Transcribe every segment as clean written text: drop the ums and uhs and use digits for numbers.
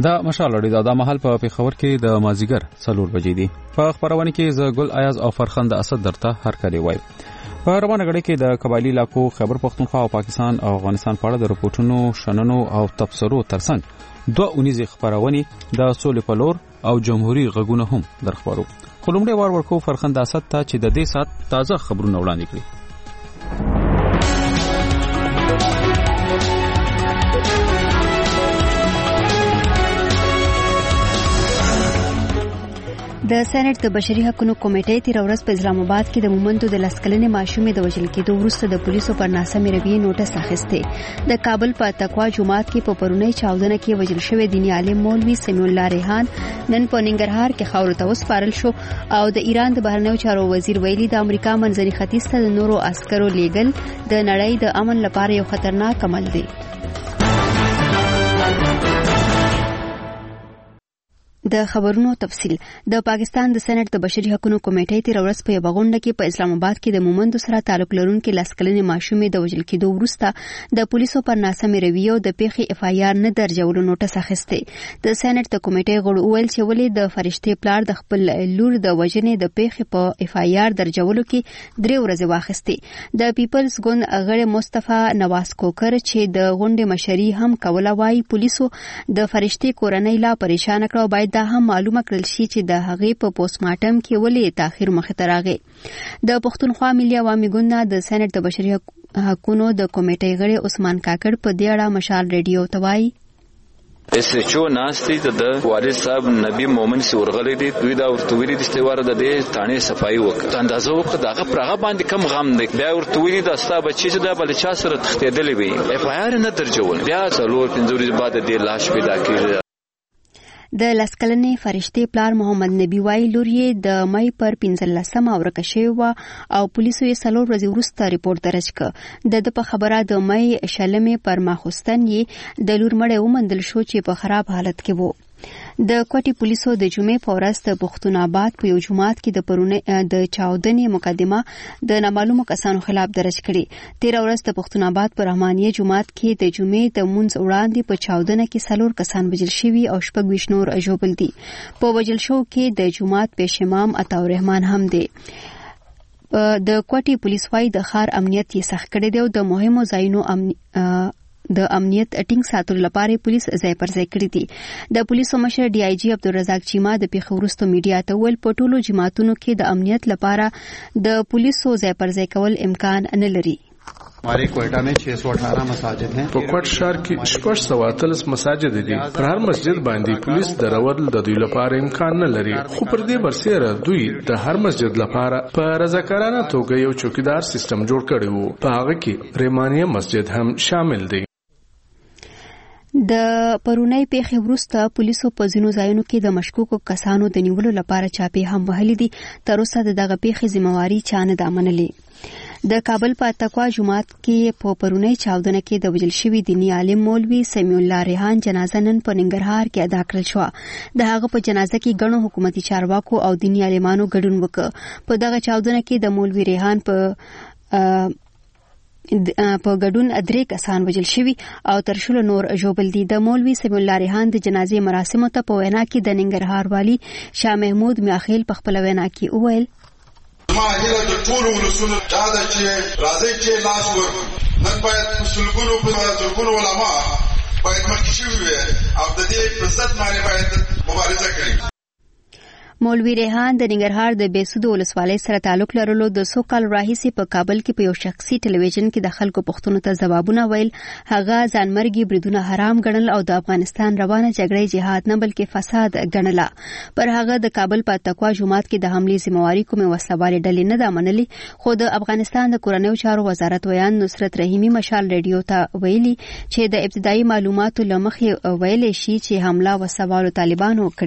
دا مشال لري دا محل په پیښور کې د مازیګر 4 بجې دي. په خبرونه کې ز ګل ایاز او فرخند اسد درته هر کله وای. په روانه غړي کې د قبایلی علاقو خیبر پختونخوا او پاکستان او افغانستان په اړه د رپورټونو شننو او تبصرو ترڅنګ 2 اونیزه خبرونه د سولې په لور او جمهوریت غږونه هم درخبرو. خلومړی وار ورکو فرخند اسد ته چې د دې سات تازه خبرونه وړاندې کړي. د سېنات د بشري حقوقو کمیټې تیر ورځ په اسلام آباد کې د مومندو د لسکلنې ماشومې د وژل کېدو وروسته د پولیسو پر ناسمې رویې نوټس اخیسته. د کابل په تقوا جمعات کې په پرونی چاودنه کې وژل شوی دیني عالم مولوي سمیع الله ریحان نن په ننګرهار کې خاورو ته وسپارل شو او د ایران د بهرنیو چارو وزیر ویلي د امریکا منځني ختیځ ته د نورو عسکرو لیږل د نړۍ د امن لپاره یو خطرناک عمل دی. د خبرونو تفصیل. د پاکستان د سېنات د بشري حقوقو کمیټې تیر ورځ په غونډه کې په اسلام آباد کې د مومندو سره تعلق لرونکو لسکلنې ماشومې د وژل کېدو وروسته د پولیسو پر ناسمې رویې او د پیښې اف آی آر نه درجولو نوټس اخیسته. د سېنات د کمیټې غړو ویل چې ولې د فرشتي پلار د خپل لور د وژنې د پیښې په اف آی آر درجولو کې 3 ورځې واخیسته. د پیپلز ګوند غړي مصطفی نواز کوکر چې د غونډې مشري هم کوله وایي پولیسو د فرشتي کورنۍ لا پریشان کړو باید دا هم معلومه کړل شي چې د هغې په پوسټ مارټم کې ولې تاخير مخې ته راغی. د پښتونخوا ملي عوامي ګوند د سېنات د بشري حقوقو د کمیټې غړي عثمان کاکړ په دې اړه مشال ریډیو ته وایي اس ایچ او ناشتي د والد صاحب نبی مومن سی ورغلې دي دوی دا ورته ویلي د استوار د دې تانه صفائی وکړه اندازه وکړه دغه پرغه باندې کم غم دی بیا ورته ویلي د استا بچی چې د بل چا سره تختیدلې وي اف آی آر نه درجول بیا څلور 5 ورځې بعد د لاش پیدا کړي. د لسکلنې فرشتي پلار محمد نبی وای لور یې د مای پر 15 ورکه شوی و او پولیسو یې 4 ورځې وروسته ریپورت درج کړ. د په خبره د مای شلمې پر ماخوستن یې د لور مړی ومندل شو چې په خراب حالت کې وو. د کوټي پولیسو د جمعې په ورځ د پښتون آباد په یو جمعات کې د پرونه د چاودنې مقدمه د نامعلومو کسانو خلاف درج کړي. تیر ورځ د پښتون آباد په رحمانیه جمعات کې د جمعې د مونږ وړاندې په چاودنه کې 4 کسان وژل شوي او 26 نور ژوبل دي. په وژل شو کې د جمعات پیش امام عطا الرحمن هم دی. د کوټي پولیس وايي د ښار امنیت یې سخت کړی دی او د مهمو ځایونو د امنیت ټینګ ساتلو لپاره پولیس ځای پر ځای کړی دي. د پولیسو مشر ډي آی جی عبدالرزاق چیما د پیښې وروسته میډیا ته ویل په ټولو جماعتونو کې د امنیت لپاره د پولیسو ځای پر ځای کول امکان نه لري. हमारे क्वेटा में 618 मसाजिद हैं. په کوټ شهر کې 643 مساجد دي. پر هر مسجد باندې پولیس درول د دوی لپاره امکان نه لري. خو پر دې برسره دوی د هر مسجد لپاره په رضاکارانه توګه یو چوکیدار سیستم جوړ کړی وو. په هغه کې ریمانیه مسجد هم شامل دی. د پرونی پیښې وروسته پولیسو په ځینو ځایونو کې د مشکوکو کسانو د نیولو لپاره چاپې هم وهلې دي. تر اوسه دغه پیښې ذمہواری چا نه ده منلې. د کابل په تقوا جمعات کې په پرونی چاودنه کې د وژل شوي دیني عالم مولوي سمیع الله ریحان جنازه نن په ننګرهار کې ادا کړل شو. د هغه په جنازه کې ګڼو حکومتي چارواکو او دیني عالمانو ګډون وکړ. په دغه چاودنه کې د مولوي ریحان په ګډون 3 کسان وژل شوي او تر شلو نور ژوبل دي. د مولوي سمیع الله ریحان د جنازې مراسمو ته په وینا کې د ننګرهار والی شاه محمود میاخیل په خپل وینا کې وویل ما هیله د ټولو ولسونو دا ده چې راځي چې لاس ورکړو. نن باید سلګونو علما باید مخکې شوي وي او د دې په ضد باندې باید مبارزه کړي. مولوي ریحان د ننګرهار د بیسود ولسوالۍ سره تعلق لرلو د 100 کال راهیسې په کابل کې په یو شخصي ټلویزیون کې د خلکو پوښتنو ته ځوابونه ویل. هغه ځانمرګي بریدونه حرام ګڼل او د افغانستان روانه جګړې جهاد نه بلکې فساد ګڼله. پر هغه د کابل په تقوا جمعات کې د حملې ذمہواری کومه وسلوالې ډلې نه ده منلې. خو د افغانستان د کورنیو چارو وزارت ویان نصرت رحیمی مشال ریډیو ته ویلي چې د ابتدایي معلوماتو لمخې ویلې شي چې حمله وسوالو طالبانو کړې و.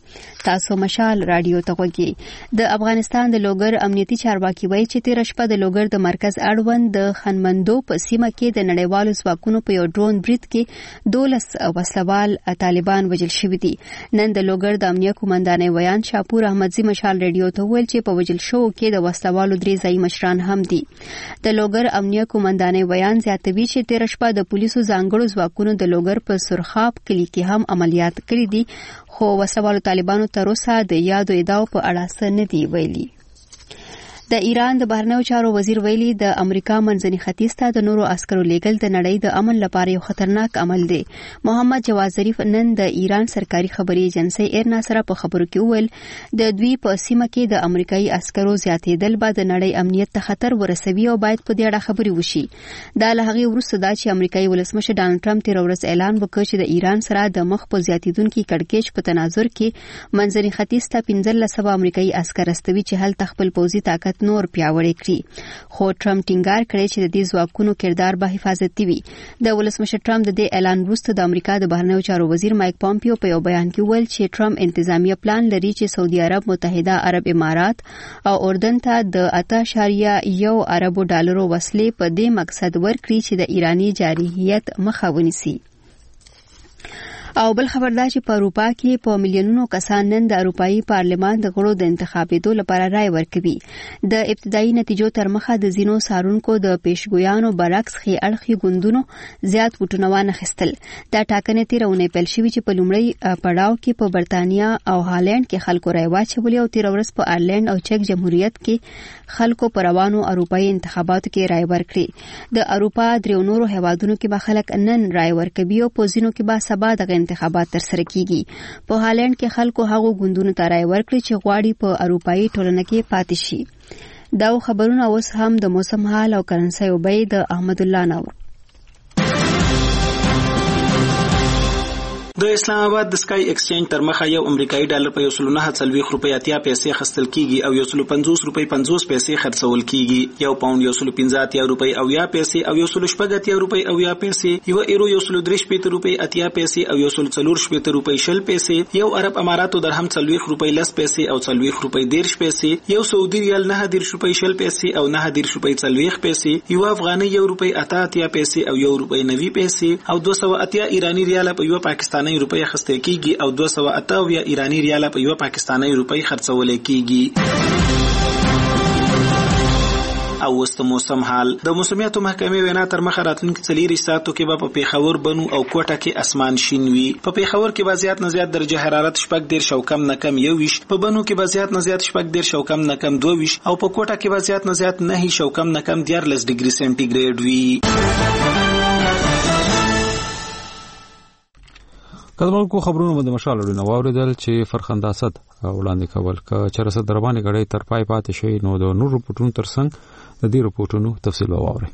تاسو مشال رادیو ته وګورئ. د افغانستان د لوګر امنیتي چارواکي وایي چې تیر شپه د لوګر د مرکز اړوند د خنمندو په سیمه کې د نړیوالو ځواکونو په یو ډرون برید کې 12 وسلوال طالبان وژل شوي دي. نن د لوګر د امنیه قومندانۍ ویان شاپور احمدزي مشال رادیو ته ویل چې په وژل شو کې د وسلوالو 3 ځای مشران هم دي. د لوګر امنیه قومندانۍ ویان زیاتوي چې تیر شپه د پولیسو ځانګړو ځواکونو د لوګر په سرخاب کلی کې هم عملیات کړي دي، خو وسلوالو طالبانو تر اوسه د یادو ادعاو په اړه څه نه دی ویلي. د ایران د بهرنیو چارو وزیر ویلي د امریکا منځني ختیځ ته د نورو عسکرو لیږل د نړۍ د امن لپاره یو خطرناک عمل دی. محمد جواد ظریف نن د ایران سرکاري خبري ایجنسي ایرنا سره په خبرو کې وویل د دوی په سیمه کې د امریکایي عسکرو زیاتېدل به د نړۍ امنیت ته خطر ورسوي او باید په دې اړه خبري وشي. دا له هغې وروسته دا چې امریکایي ولسمشر ډانلډ ټرمپ تیر ورځ اعلان وکړ چې د ایران سره د مخ په زیاتېدونکي کړکېچ په تناظر کې منځني ختیځ ته 1500 امریکایي عسکر استوي چې هلته خپل پوځي طاقت نور پیاوړی کړي. خو ټرمپ ټینګار کړی چې د دې ځواکونو کردار به حفاظتي وي. د ولسمشر ټرمپ د دې اعلان وروسته د امریکا د بهرنیو چارو وزیر مایک پامپیو په یو بیان کې ویل چې ټرمپ انتظامیه پلان لري چې سعودي عرب، متحده عرب امارات او اردن ته د 8.1 اربو ډالرو وسلې په دې مقصد ورکړي چې د ایرانی جارحیت مخه ونیسي. او بل خبر دا چې په اروپا کې په میلیونونو کسان نن د اروپאי پارلمان د غړو د انتخابېدو لپاره رائے ورکوي. د ابتدایي نتیجو تر مخه د زینو سارونکو د پیشګویانو برعکس خي اړخي ګوندونو زیات وټونه وانخستل. دا ټاکنې تیرونه پیل شوې چې په لومړی پړاو کې په برتانیا او هالند کې خلکو رائے واچولې او تیر ورځ په آیرلند او چک جمهوریت کې خلکو په روانو اروپאי انتخاباتو کې رائے ورکړي. د اروپا درو نورو هیوادونو کې به خلک نن رائے ورکوي او په زینو کې به سبا د انتخابات تر سره کیږي. په هالند کې خلکو هغو ګوندونو ته رائے ورکړي چې غواړي په اروپאי ټولنه کې پاتې شي. دا خبرونه اوس هم د موسم حال او کرنسي او بې د احمد الله نور. د اسلام آباد د سکای ایکسچینج تر مخه یو امریکایي ډالر په 1.9 روپۍ اتیا پیسې خرڅل کیږي او 150 روپۍ 50 پیسې خرڅول کیږي. یو پاوند 115 روپۍ او یا پیسې او 180 روپۍ او یا پیسې، یو ایرو 130 روپۍ اتیا پیسې او 140 روپۍ 10 پیسې، یو عرب اماراتو درهم 40 روپۍ 10 پیسې او 40 روپۍ 10 پیسې، یو سعودي ریال 9 روپۍ 10 پیسې او 9 روپۍ 40 پیسې، یو افغاني 1 روپۍ 88 پیسې او 1 روپۍ 90 پیسې او 280 ایرانی ریال په یو پاکستاني روپۍ خسته کیږي او 280 ایرانی ریال په یو پاکستاني روپۍ خرڅول کیږي. او وست موسم حال د موسمیاتو محکمې وینا تر مخه راتلونکي 4 ساعتو کې به په پیښور، بنو او کوټه کې اسمان شین وي. په پیښور کې به زیات نه زیات درجه حرارت 14 او کم نه کم 21، په بنو کې به زیات نه زیات 14 او کم نه کم 22 او په کوټه کې به زیات نه زیات 9 او کم نه کم 14 ډیګري سنټیګریډ وي. کله خبرونه د مشال لري نو اوریدل چې فرخنده اسد وړاندې کول ک چرسه دربانې غړې تر پای پاتې شي نو د نور رپورټونو ترڅنګ د دې رپورټونو تفصیل واوري.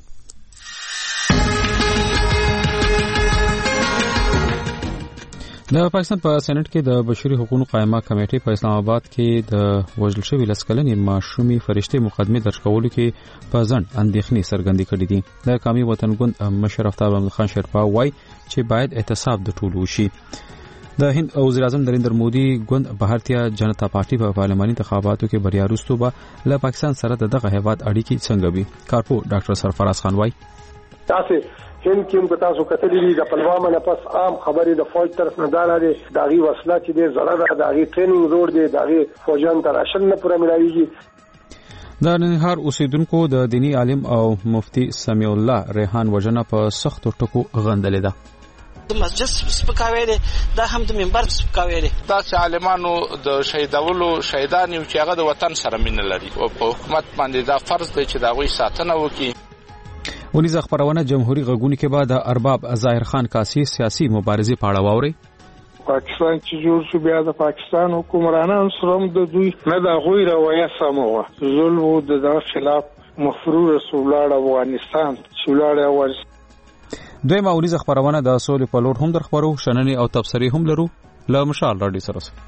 د پاکستان په سېنات کې د بشري حقوقو قائمه کمیټې په اسلام آباد کې د وژل شوی لسکلنې ماشومي فرشته مقدمه درج کولو کې په ځند اندېښنې څرګندې کړې دي. د قومي وطن ګوند مشر افتاب احمد خان شرپا وایي چې باید احتساب د ټولو شي. د هند او وزیر اعظم نریندر مودي ګوند بھارتیا جنتا پارټي په پارلماني انتخاباتو کې بریا وروسته به له پاکستان سره دغه هیواد اړیکې څنګه وي. کارپو ډاکټر سرفراز خان وایي هند کې هم تاسو کتلې د پلوامه نه پس عام خبرې د فوج طرف نه دار لري داغي وسله چې د زړه داغي ټریننګ زور دی داغي فوجان تر اشل نه پوره ملایږي. د ننګرهار اوسیدونکو د دینی عالم او مفتی سمیع الله ریحان وجنه په سختو ټکو غندلې ده. د مسجد سپکاوی دی، دا هم د منبر سپکاوی دی. دا چې عالمانو د شهیدولو شهیدان یو چې هغه د وطن سره مینه لري او په حکومت باندې دا فرض دی چې دا غوي ساتنه وکړي. ونیزه خبرونه جمهوریت غږونی کې بعد ارباب ظاهر خان کاسی سیاسي مبارزه پاړه واوري. پاکستان چې جوړ شو بیا د پاکستان حکومرانان سره د دوی نه د غوی روایه سموه ظلم او د خلاف مفرور رسول الله افغانستان شولاره ور دویمه ونیزه خبرونه د سولې په لور هم در خبرو شننې او تبصرې هم لرو له مشال راډیو سره.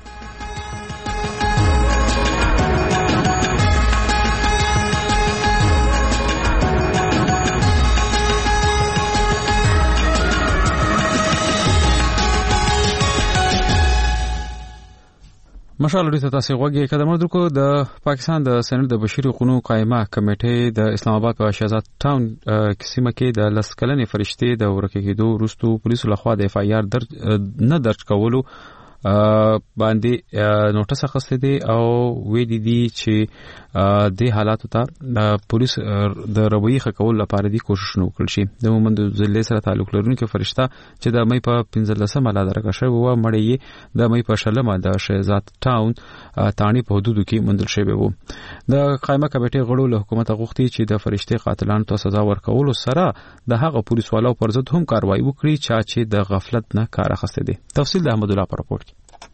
مشال لري تاسو غوږی کډمر درکو د پاکستان د سېنات د بشري حقوقو قائمه کمیټې د اسلام آباد په شهزاد ټاون کسیمه کې د لسکلنې فرشتي د ورکېدو وروسته پولیسو لخوا د اف آی آر درج کولو باندې نوټس اخیسته دي او وې دي چې د حالاتو ته پولیس د رویي خکول لپاره دي کوشش وکړي شي د مومند ضلع سره تعلق لرونکو فرشته چې د مې په 15 مالا درکشه و مړی د مې په شلمه د شهزاد ټاون تانی په حدودو کې مندل شوی وو د قائمه کمیټې غړو له حکومت غوښتي چې د فرشتي قاتلانو ته سزا ورکول سره د هغه پولیسوالو پر ضد هم کاروایی وکړي چې د غفلت نه کار اخیسته دي تفصیل د احمد الله پر راپورټ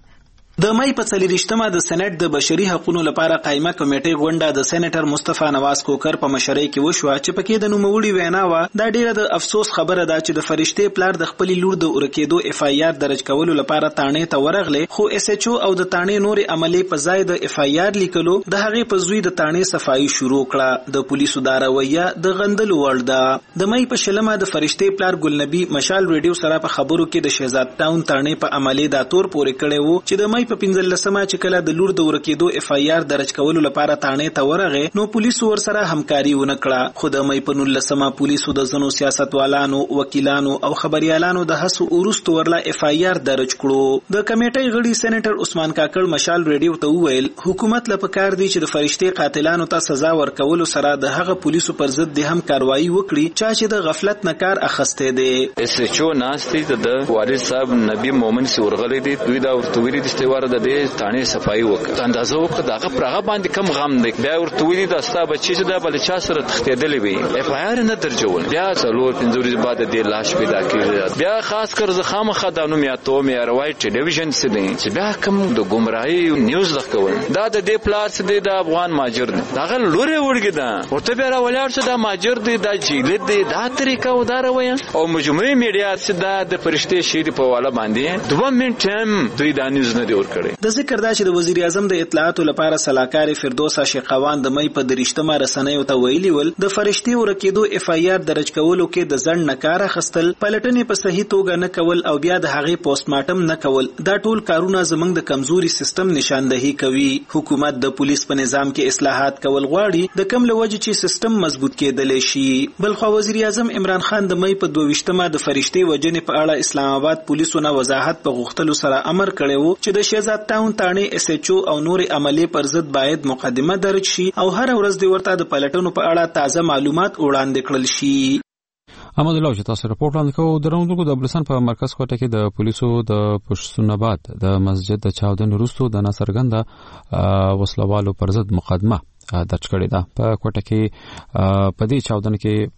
د مې په 40مه د سېنات د بشري حقوقو لپاره قائمه کمیټې غونډه د سېنیټر مصطفی نواز کوکر په مشرۍ کې وشوه چې پکې د نوموړي وینا و دا ډیره د افسوس خبره ده چې د فرشتي پلار د خپل لور د ورکېدو اف آی آر درج کولو لپاره تانې ته ورغله خو اس ایچ او او د تانې نور عملی په ځای د اف آی آر لیکلو د هغې په زوی د تانې صفائی شروع کړه د پولیسو دا رویه د غندلو وړ ده د مې په شلمه د فرشتي پلار ګلنبی مشال ریډیو سره په خبرو کې د شهزاد ټاون تانې په عملی دا تور پورې کړي وو چې د مې په 15 چې کله د لور د ورکېدو اف آی آر درج کولو لپاره تانې ته ورغه نو پولیسو ور سره همکاري ونکړه خو د مې په 19 پولیسو د زنو سیاستوالانو وکیلانو او خبريالانو د هڅو ورستو ورلا اف آی آر درج کړو د کمیټې غړي سېنیټر عثمان کاکړ مشال ریډیو ته وویل حکومت له پکار دی چې د فرشتي قاتلانو ته سزا ورکول سره د هغه پولیسو پر ضد د هم کاروایی وکړي چې د غفلت نه کار اخسته دي اس ایچ او ناشتي د وارث صاحب نبی مومن سی ورغلې دي دوی دا ورته ویلي د استوار د تانې صفائی وکړه اندازه وکړه داغه پرغه باندې کم غم دی بیا ورته ویلي دا ستا بچی چې دا بل چا سره تختیدلې وي اف آی آر نه درجول بیا څلور پنځوري بعد د لاش پیدا کیږي بیا خاص کر زخم خدانو میاتو مې روایت ټلویزیون سي دي چې بیا کم د ګمراهي نیوز لکول دا د دې پلاس دی د افغان ماجر دی داغه لوري وړګی دا ورته بیا راولار څه دا ماجر دی دا جیل دی دا طریقه و دا رویه او مجموعي میډیا چې دا د فرشتي شیر په والا باندې 2 منټ دوی دا نیوز نه دی ور کړی د ذکر دا چې د وزیر اعظم د اطلاعاتو لپاره صلاحکار فردوس عاشقوان د مې په 30مه رسنیو ته ویلي ول د فرشتي ورکېدو اف آی آر درج کولو کې د ځن نکاره خستل پلټنې په صحیح توګه نه کول او بیا د هغې پوسټ مارټم نه کول دا ټول کارونه زمنګ د کمزوري سیستم نشاندهي کوي حکومت د پولیس په نظام کې اصلاحات کول غواړي د کم لوجه چې سیستم مضبوط کېدلی شي بلخو وزیر اعظم عمران خان د مې په 22مه د فرشتي وجنې په اړه اسلام آباد پولیسو نه وضاحت په غوښتلو سره امر کړی وو چې د شهزاد ټاون تانې اس ایچ او نور عملی پر ضد باید مقدمه درج شي او هر ورځ د ورته د پلټنو په اړه تازه معلومات وړاندې کړل شي احمد الله چې تاسو راپورټ وړاندې کوو درونکو د بلسان په مرکز کوټه کې د پولیسو د پښتوناباد د مسجد د چاودن وروسته د ناصرګند وسلوالو پر ضد مقدمه درج کړې ده په کوټه کې په دې چاودن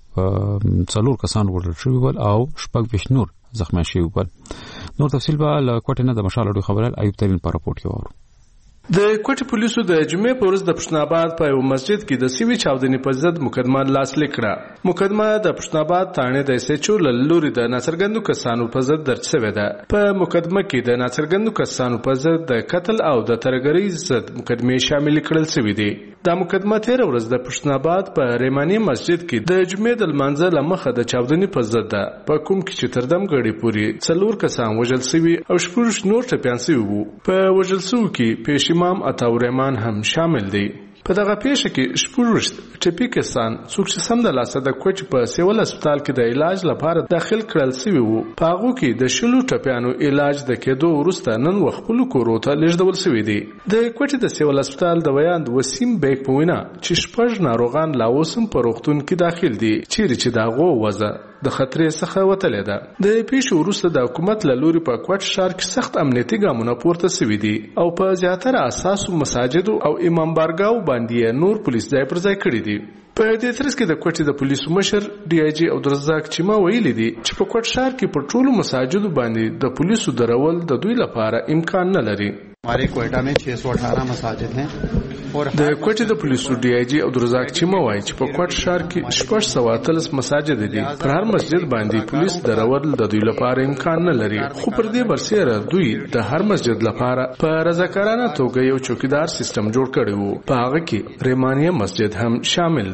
کې څلور کسان وژل شوي ول او شپږ نور زخمی شوي ول نور تفصیل به له کوټه نه د مشال اډو خبرال ایوب ترین په راپورټ کې وورو د کوټې پولیسو د جمعې په ورځ د پښتوناباد په یو مسجد کې د سیوی چاودنې په ضد مقدمه لاسلیک کړه مقدمه د پښتوناباد تانې د سچو لوري د ناصرګندو کسانو په ضد درج شوې ده په مقدمه کې د ناصرګندو کسانو په ضد د قتل او د ترګرۍ ضد مقدمه شامل کړل شوې دي دا مقدمه تیر ورځ د پښتوناباد په ریمانی مسجد کې د جمعې د لمانځه لمخه د چاودنې په ضد ده په کوم کې چې تردم غړي پوری څلور کسان وژل شوي او شپږ نور ټپيان شوي وو په وژل شوو کې پیش امام عطاورحمان هم شامل دی په دغه پیښه کې شپږ ټپي کسان څوک چې سم د لاسه د کوچ په سیول هسپتال کې د علاج لپاره داخل کړل شوي وو په هغه کې د شلو ټپيانو علاج د کېدو وروسته نن وخت کورو ته لیږدول شوي دي د کوچ د سیول هسپتال د ویاند وسیم بیگ په وینا چې شپږ ناروغان لا اوسم په روغتون کې داخل دي چې داغو وزه د خطرې څخه وتلې ده د پیښو وروسته د حکومت له لوري په کوټ ښار کې سخت امنیتي ګامونه پورته شوي دي او په زیاتره اساسو مساجدو او امام بارګاو باندې نور پولیس ځای پر ځای کړي دي په دې ترڅ کې د کوټې د پولیسو مشر ډي آی جی عبدالرزاق چیما ویلي دي چې په کوټ ښار کې په ټولو مساجدو باندې د پولیسو درول د دوی لپاره امکان نه لري हमारे कोयटा में 618 मसाजिद हैं د کوټې د پولیسو ډي آی جی عبدالرزاق چیما وایي چې په کوټ ښار کې 630 مساجد دي پر هر مسجد باندې پولیس درول د دوی لپاره امکان نه لري خو پر دې برسره دوی د هر مسجد لپاره په رضاکارانه توګه یو چوکیدار سیستم جوړ کړی وو په هغه کې ریمانیه مسجد هم شامل دی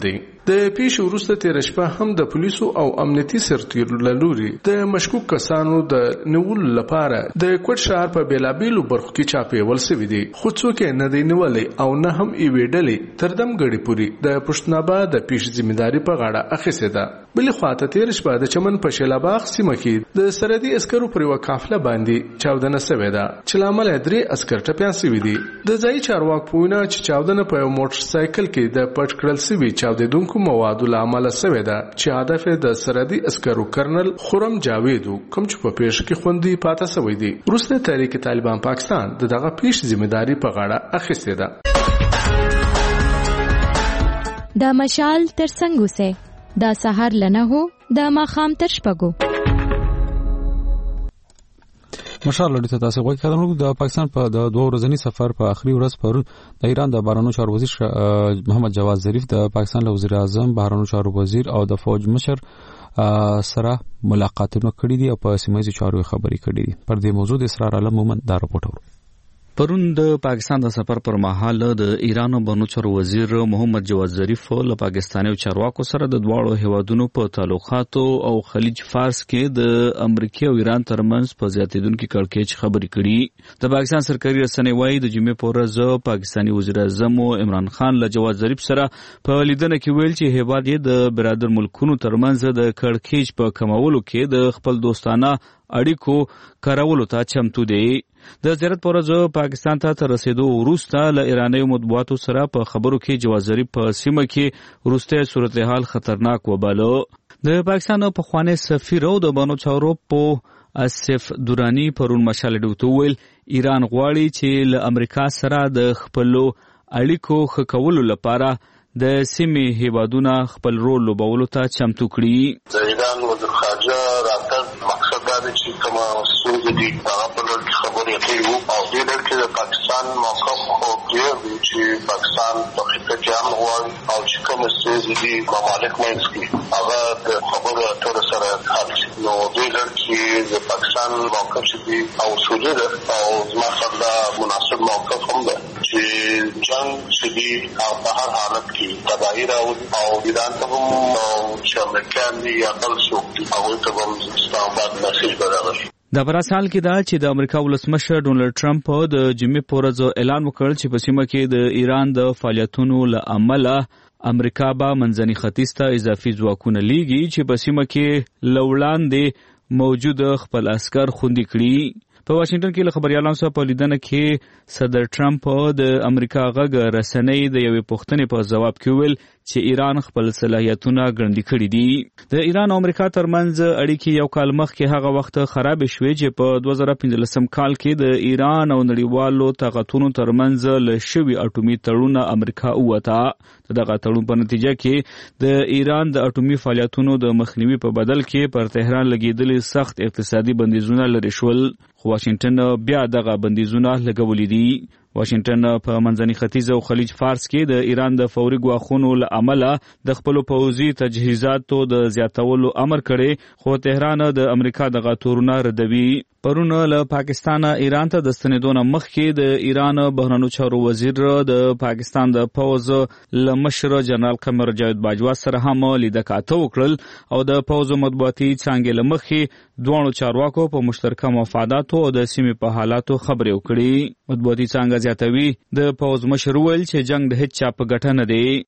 د پیښې وروسته تیر شپه هم د پولیسو او امنیتي سرتیرو لوري د مشکوک کسانو د نیولو لپاره د کوټ شهر په بیلابیلو برخو کې چاپېول شوي دي، خو څوک نه دی نیولی او نه هم یوې ډلې تر دمګړې پورې د پښتونابا د پیښې ذمہداري په غاړه اخیستې ده. بلې خواته تیر شپه د چمن په شیلاباغ سیمه کې د سرحدي عسکرو پر یوه قافله باندې چاودنه شوې ده چې له امله 3 عسکر ټپیان شوي دي. د ځایي چارواکو په وینا چې چاودنه په یو موټر سایکل کې د پټ کړل شوي چاودېدونکو موادو له امله شوې ده چې هدف یې د سرحدي عسکرو کرنل خرم جاوید کوم چې په پیښه کې خوندي پاتې شوی دی. وروسته تحریک طالبان پاکستان دغه پیښې ذمہداري په غاړه اخیستې ده. د مشال تر څنګه سه د سحر لنه هو د ماخام تر شپګو مشال لړۍ ته تاسو غوښتل کړم د پاکستان په د 2 ورځنی سفر په اخري ورځ پرون د ایران د بهرنیو چارو وزیر محمد جواد ظریف د پاکستان له وزیر اعظم بهرنیو چارو وزیر او د فوج مشر سره ملاقاتونه کړي دي او په سیمه ییزو چارو خبرې کړي دي. پر دې موضوع د اسرار عالم مومن دا راپورټ ورو. پرون د پاکستان د سفر پر مهال د ایران بهرنیو چارو وزیر محمد جواد ظریف له پاکستاني چارواکو سره د دواړو هیوادونو په تعلقاتو او خلیج فارس کې د امریکا او ایران ترمنځ په زیاتیدونکو کړکېچ خبرې کړي. د پاکستان سرکاري رسنۍ وايي د جمعې په ورځ پاکستاني وزیر اعظم عمران خان له جواد ظریف سره په لیدنه کې ویل چې هیواد یې د برادر ملکونو ترمنځ د کړکېچ په کمولو کې د خپل دوستانه اړیکو کارولو ته چمتو دی. د زیارت پر ورځ پاکستان ته تر رسیدو وروسته له ایراني مطبوعاتو سره په خبرو کې جواد ظریف په سیمه کې وروسته صورتحال خطرناک وباله. د پاکستان په خواني سفیر او د بهرنیو چارو په اسف دورانی پرون مشال ډوته ویل ایران غواړي چې له امریکا سره د خپلو اړیکو ښه کولو لپاره د سیمې هیوادونه خپل رول لوبولو ته چمتو کړي. د ایران وزیر خارجه راتګ مقصد دا دی چې کومه ستونزه دي هغه په لړ کې خبرې کوي او دې لړ کې د پاکستان موقف خو دی چې پاکستان په خطه کې هم غواړي او چې کومه ستونزه دي ممالک منځ کې هغه د خبرو اترو سره حل شي. نو دې لړ کې د پاکستان موقف چې دی او اصولي ده او زما خپل مناسب موقف هم ده چې جنگ چې دی په هر حالت کې تباہی راوړي او ایران ته هم چې امریکایان دي یا بل څوک دي هغوی ته هم اسلام آباد میسج برابروي. د براسال کې دا چې د امریکا ولسمشر ډونلډ ټرمپ د جمعې په ورځ اعلان وکړ چې په سیمه کې د ایران د فعالیتونو له امله امریکا به منځني ختیځ ته اضافي ځواکونه لیږي چې په سیمه کې له وړاندې موجود خپل عسکر خوندي کړي. په واشنگټن کې له خبريالانو سره په لیدنه کې صدر ټرمپ د امریکا غږ رسنۍ د یوې پوښتنې په ځواب کې ویل چې ایران خپل صلاحیتونه ګړندي کړي دي. د ایران او امریکا ترمنځ اړیکې یو کال مخکې هغه وخت خراب شوې چې په 2015 کال کې د ایران او نړیوالو طاقتونو ترمنځ له شوي اټومي تړون امریکا ووته. دغه تړون په نتیجه کې د ایران د اټومي فعالیتونو د مخنیوي په بدل کې پر تهران لګیدلې سخت اقتصادي بندیزونه لري شول، خو واشنگټن بیا دغه بندیزونه لګولې دي. واشنگټن په منځني ختیځ او خلیج فارس کې د ایران د فوري ګواښونو له امله د خپل پوځي تجهیزاتو د زیاتولو امر کړي، خو تهران د امریکا دغه تورونه ردوي. پرون له پاکستان ایران ته د ستنېدو مخکې د ایران بهرنیو چارو وزیر د پاکستان د پوز لمشر جنرال قمر جاوید باجوا سره هم لیدکاته وکړل او د پوز مطبوعاتي څانګې لمخې دوه چارواکو په مشترکه مفاداتو او د سیمې په حالاتو خبرې وکړي. مطبوعاتي څانګه زیاتوي د پوز مشر ویل چې جنگ د هیڅ چا په ګټه نه دی.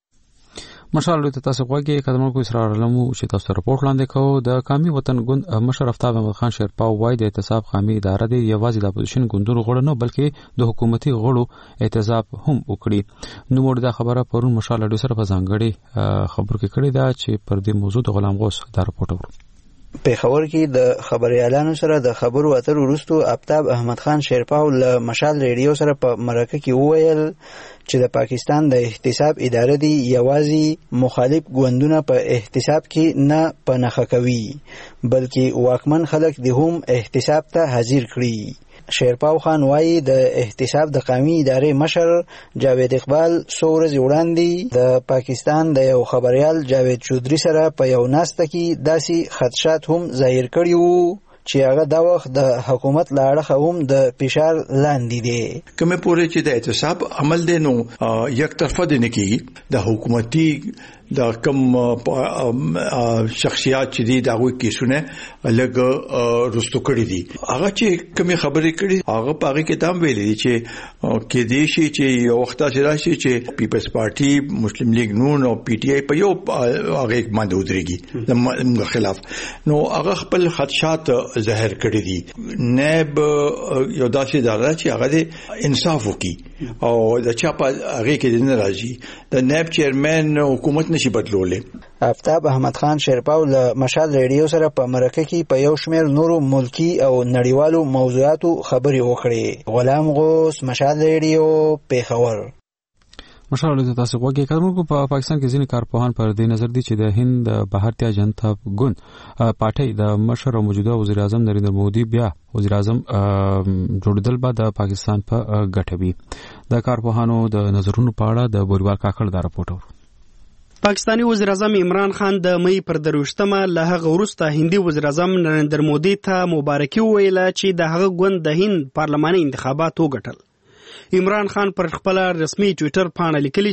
مشال لري تاسو غواګي قدمونو کو اسرار علمو چې تاسو رپورټ لاندې کوو. د قومي وطن ګوند مشر افتاب احمد خان شیرپاو وايي د احتساب قومي اداره دی یوازې د اپوزیشن ګوندونو غړو نه بلکې د حکومتي غړو احتساب هم وکړي. نو موږ دا خبره پرون مشال لري سره په ځانګړي خبرو کې کړې ده چې پر دې موضوع د غلام غوث دا رپورټ ورو. پیښور کې د خبريالانو سره د خبرو اترو وروسته افتاب احمد خان شیرپاو له مشال ریډیو سره په مرکه کې وویل چې د پاکستان د احتساب اداره دی یوازې مخالف ګوندونه په احتساب کې نه پنهخه کوي بلکې واکمن خلک د هم احتساب ته حاضر کړي. شیرپاو خان وایي د احتساب د قومي ادارې مشر جاوید اقبال څو ورځې وړاندې د پاکستان د یو خبريال جاوید چودري سره په یو ناسته کې داسې خدشات هم ظاهر کړي وو چې هغه د وخت د حکومت له اړخه هم د فشار لاندې دي. کومه پورې چې د اعتصاب عمل دی نو یک طرفه دی نه کیږي. د حکومتي دا کم شخصیات چې دي دا وایي کیسونه لګ رستو کړی دي. هغه چې کومه خبرې کړي هغه پاره کې دام ویلي چې کې دي چې یو وخت چې راشي چې پیپلز پارټي مسلم لیگ نون او پی ټی آی په یو هغه باندې ودرېږي د خلاف. نو هغه خپل خدشات ظاهر کړی دي. نائب یو داسې اداره چې هغه انصاف وکړي او د چا په هغه کې نه راځي. د نائب چیرمن حکومت نشي بدلولې. آفتاب احمد خان شیرپاو له مشال ریډیو سره په مرکه کې په یو شمېر نورو ملکی او نړیوالو موضوعاتو خبرې وکړې. غلام غوث، مشال ریډیو، پیښور. مشال له تاسو وګورئ کډمو په پاکستان کې ځینې کارپوهان پر دې نظر دي چې د هند بھارتیا جنتا ګوند پارټي د مشر او موجوده وزیر اعظم نریندر مودي بیا وزیر اعظم جوړدل بعد د پاکستان په ګټه وي. د کارپوهانو د نظرونو په اړه د بوریوال کاکړ دا راپورټ. پاکستانی وزیر اعظم عمران خان د مې پر 23مه له هغه وروسته هندي وزیر اعظم نریندر مودي ته مبارکي وویله چې د هغه ګوند د هند پارلماني انتخابات وګټل. عمران خان پر خپل رسمي ټوئیټر باندې لیکلي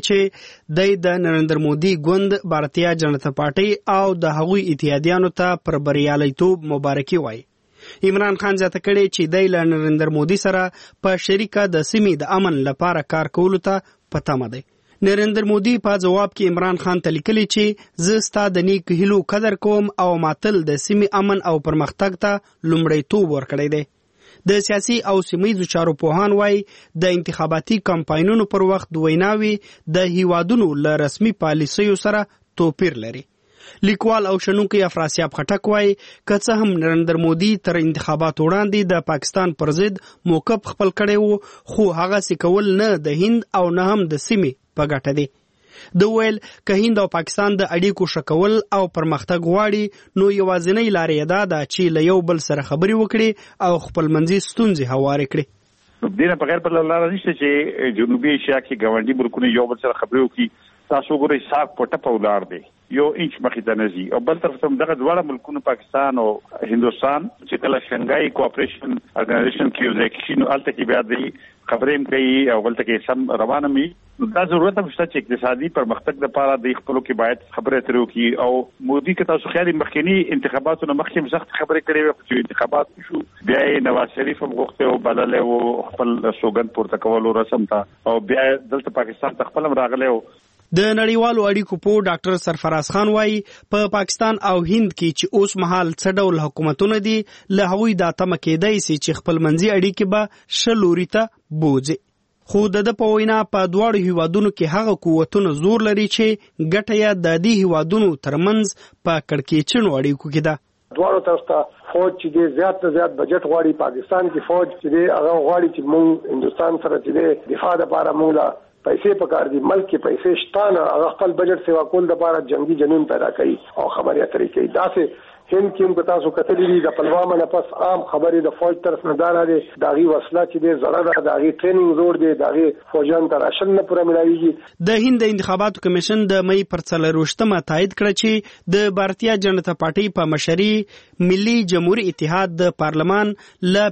چې د نریندر مودي ګوند بھارتیا جنتا پارټي او د هغوی اتحادیانو ته پر بریالیتوب مبارکي وایي. عمران خان ځکه کړي چې د نریندر مودي سره په شریکه د سیمې د امن لپاره کار کولو ته پتامه دی. نریندر مودي په جواب کې عمران خان ته لیکلي چې زه ستا د نیک هیلو قدر کوم او ماتل د سیمې امن او پرمختګ ته لومړیتوب ورکړی دی. د سیاسي او سیمایي چارو پوهان وایي د انتخاباتي کمپاینونو پر وخت ویناوي د هیوادونو له رسمي پالیسیو سره توپیر لري. لیکوال او شنونکی افراسیاب خټک وایي که څه هم نریندر مودي تر انتخاباتو وړاندې د پاکستان پر ضد موقف خپل کړی وو خو هغه سکول نه د هند او نه هم د سیمې په ګټه دی. د ویل که هند او پاکستان د اړیکو شکول او پرمختګ غواړي نو یوازینۍ لارې دا ده چې له یو بل سره خبرې وکړي او خپل منځي ستونزې هوارې کړي. دینه په غیر بل لار نشته چې جنوبي ایشیا کې ګاونډي ملکونه یو بل سره خبرې وکړي. تاسو ګورئ صاحب په ټپه ولار دی یو انچ مخې ته نه ځي. او بل طرف ته دغه دواړه ملکونه پاکستان او هندوستان چې کله شنګای کوآپریشن ارګنایزیشن کې یو ځای کې نو الته کې بیا دی خبرې هم کوي او بل ته کې سم روانه وي. نو دا ضرورت هم شته چې اقتصادي پرمختګ لپاره د خپلو کې باید خبرې اترې وکړي. او مودي که تاسو خیال مخکنی انتخاباتو نه مخکې سخت خبرې کړې وې چې انتخابات شو بیا یې نواز شریف هم غوښته او بللی و خپل سوګند پورته کولو رسم ته او بیا دلته پاکستان ته خپل هم راغلی و. د نړیوالو اړیکو په ډاکټر سرفراز خان وایي په پاکستان او هند کې چې اوس مهال څه ډول حکومتونه دي له هغوی دا تمه کېدای سي چې خپل منځي اړیکې به ښه لوري ته بوځي. خو د په وینا په دواړو هیوادونو کې هغه قوتونه زور لري چې ګټه یې د دې هیوادونو ترمنځ په کړکېچنو اړیکو کې ده. دواړو طرف ته فوج چې زیات نه زیات بجټ غواړي. پاکستان کې فوج چې هغه غواړي چې موږ هندوستان سره چې دفاع لپاره موږ پیسې پکار دي. ملک کې پیسې شته نه هغه خپل بجټ سیوا کول لپاره جنگي جنون پیدا کوي او خبرې اترې کوي. داسې هند کې هم تاسو کتلې دي د پلوامه نه پس عام خبرې د فوج طرف نه دار دي داغي وسله چې د زړه د داغي ټریننګ زور دي داغي فوجان تر راشن نه پوره ملایږي. د هند انتخاباتو کمیشن د مې پر 4مه تایید کړ چې د بھارتیا جنتا پارټي په مشري ملي جمهوریت اتحاد د پارلمان ل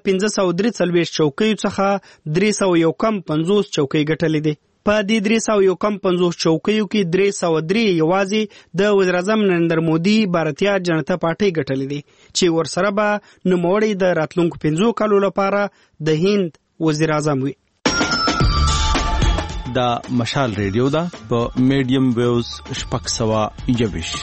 543 چوکیو څخه 351 چوکۍ ګټلې دي. په دې 351 چوکیو کې 303 یوازې د وزیر اعظم نریندر مودي بھارتیا جنتا پارټي ګټلې دي چې ورسره به نوموړی د راتلونکو 5 کالو لپاره د هند وزیر اعظم وي. دا مشال ریډیو دا په میډیم ویوز 620.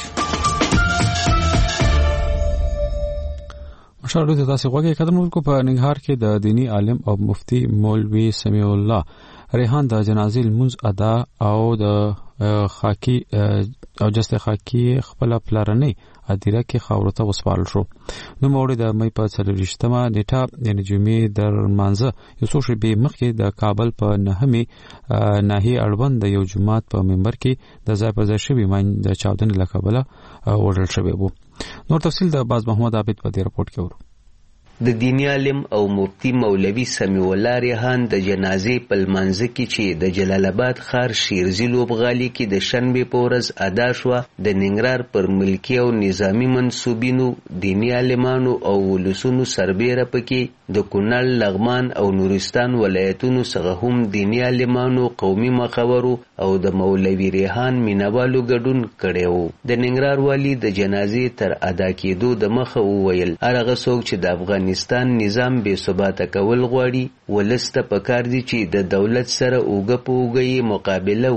مشال ریډیو تاسو غوږی کډمو په ننګرهار کې د دینی عالم او مفتی مولوی سمیع الله ریحان د جنازې لمونځ ادا او د خاکی او جسته خاکی خپل پلارنۍ ادیره کې خاورته وسپارل شو. نو موړي د مې په 23مه نیټه یعنی جمعې در مانځه یو څو شپې مخکې د کابل په ناحیه اړوند د یو جماعت په منبر کې د ځای په ځای شوی ماین د چاودنې لکبله وړل شوی وو. نور تفصیل د باز محمد عابد په دې رپورت کې ورو. د دیني عالم او مفتی مولوي سمیع الله ریحان د جنازې په لمانځه کې چې د جلال آباد ښار شیرزي لوبغالي کې د شنبې په ورځ ادا شوه د ننګرهار پر ملکي او نظامي منصوبینو دیني عالمانو او ولسونو سربیره پکې د کونړ لغمان او نورستان ولایتونو څخه هم دیني عالمانو قومي مخورو او د مولوي ریحان مینوالو ګډون کړی و. د ننګرهار والي د جنازې تر ادا کېدو د مخه وویل هغه څوک چې د افغانستان نظام بې ثباته کول غواړي ولس ته پکار دي چې د دولت سره اوږه په اوږه یې مقابله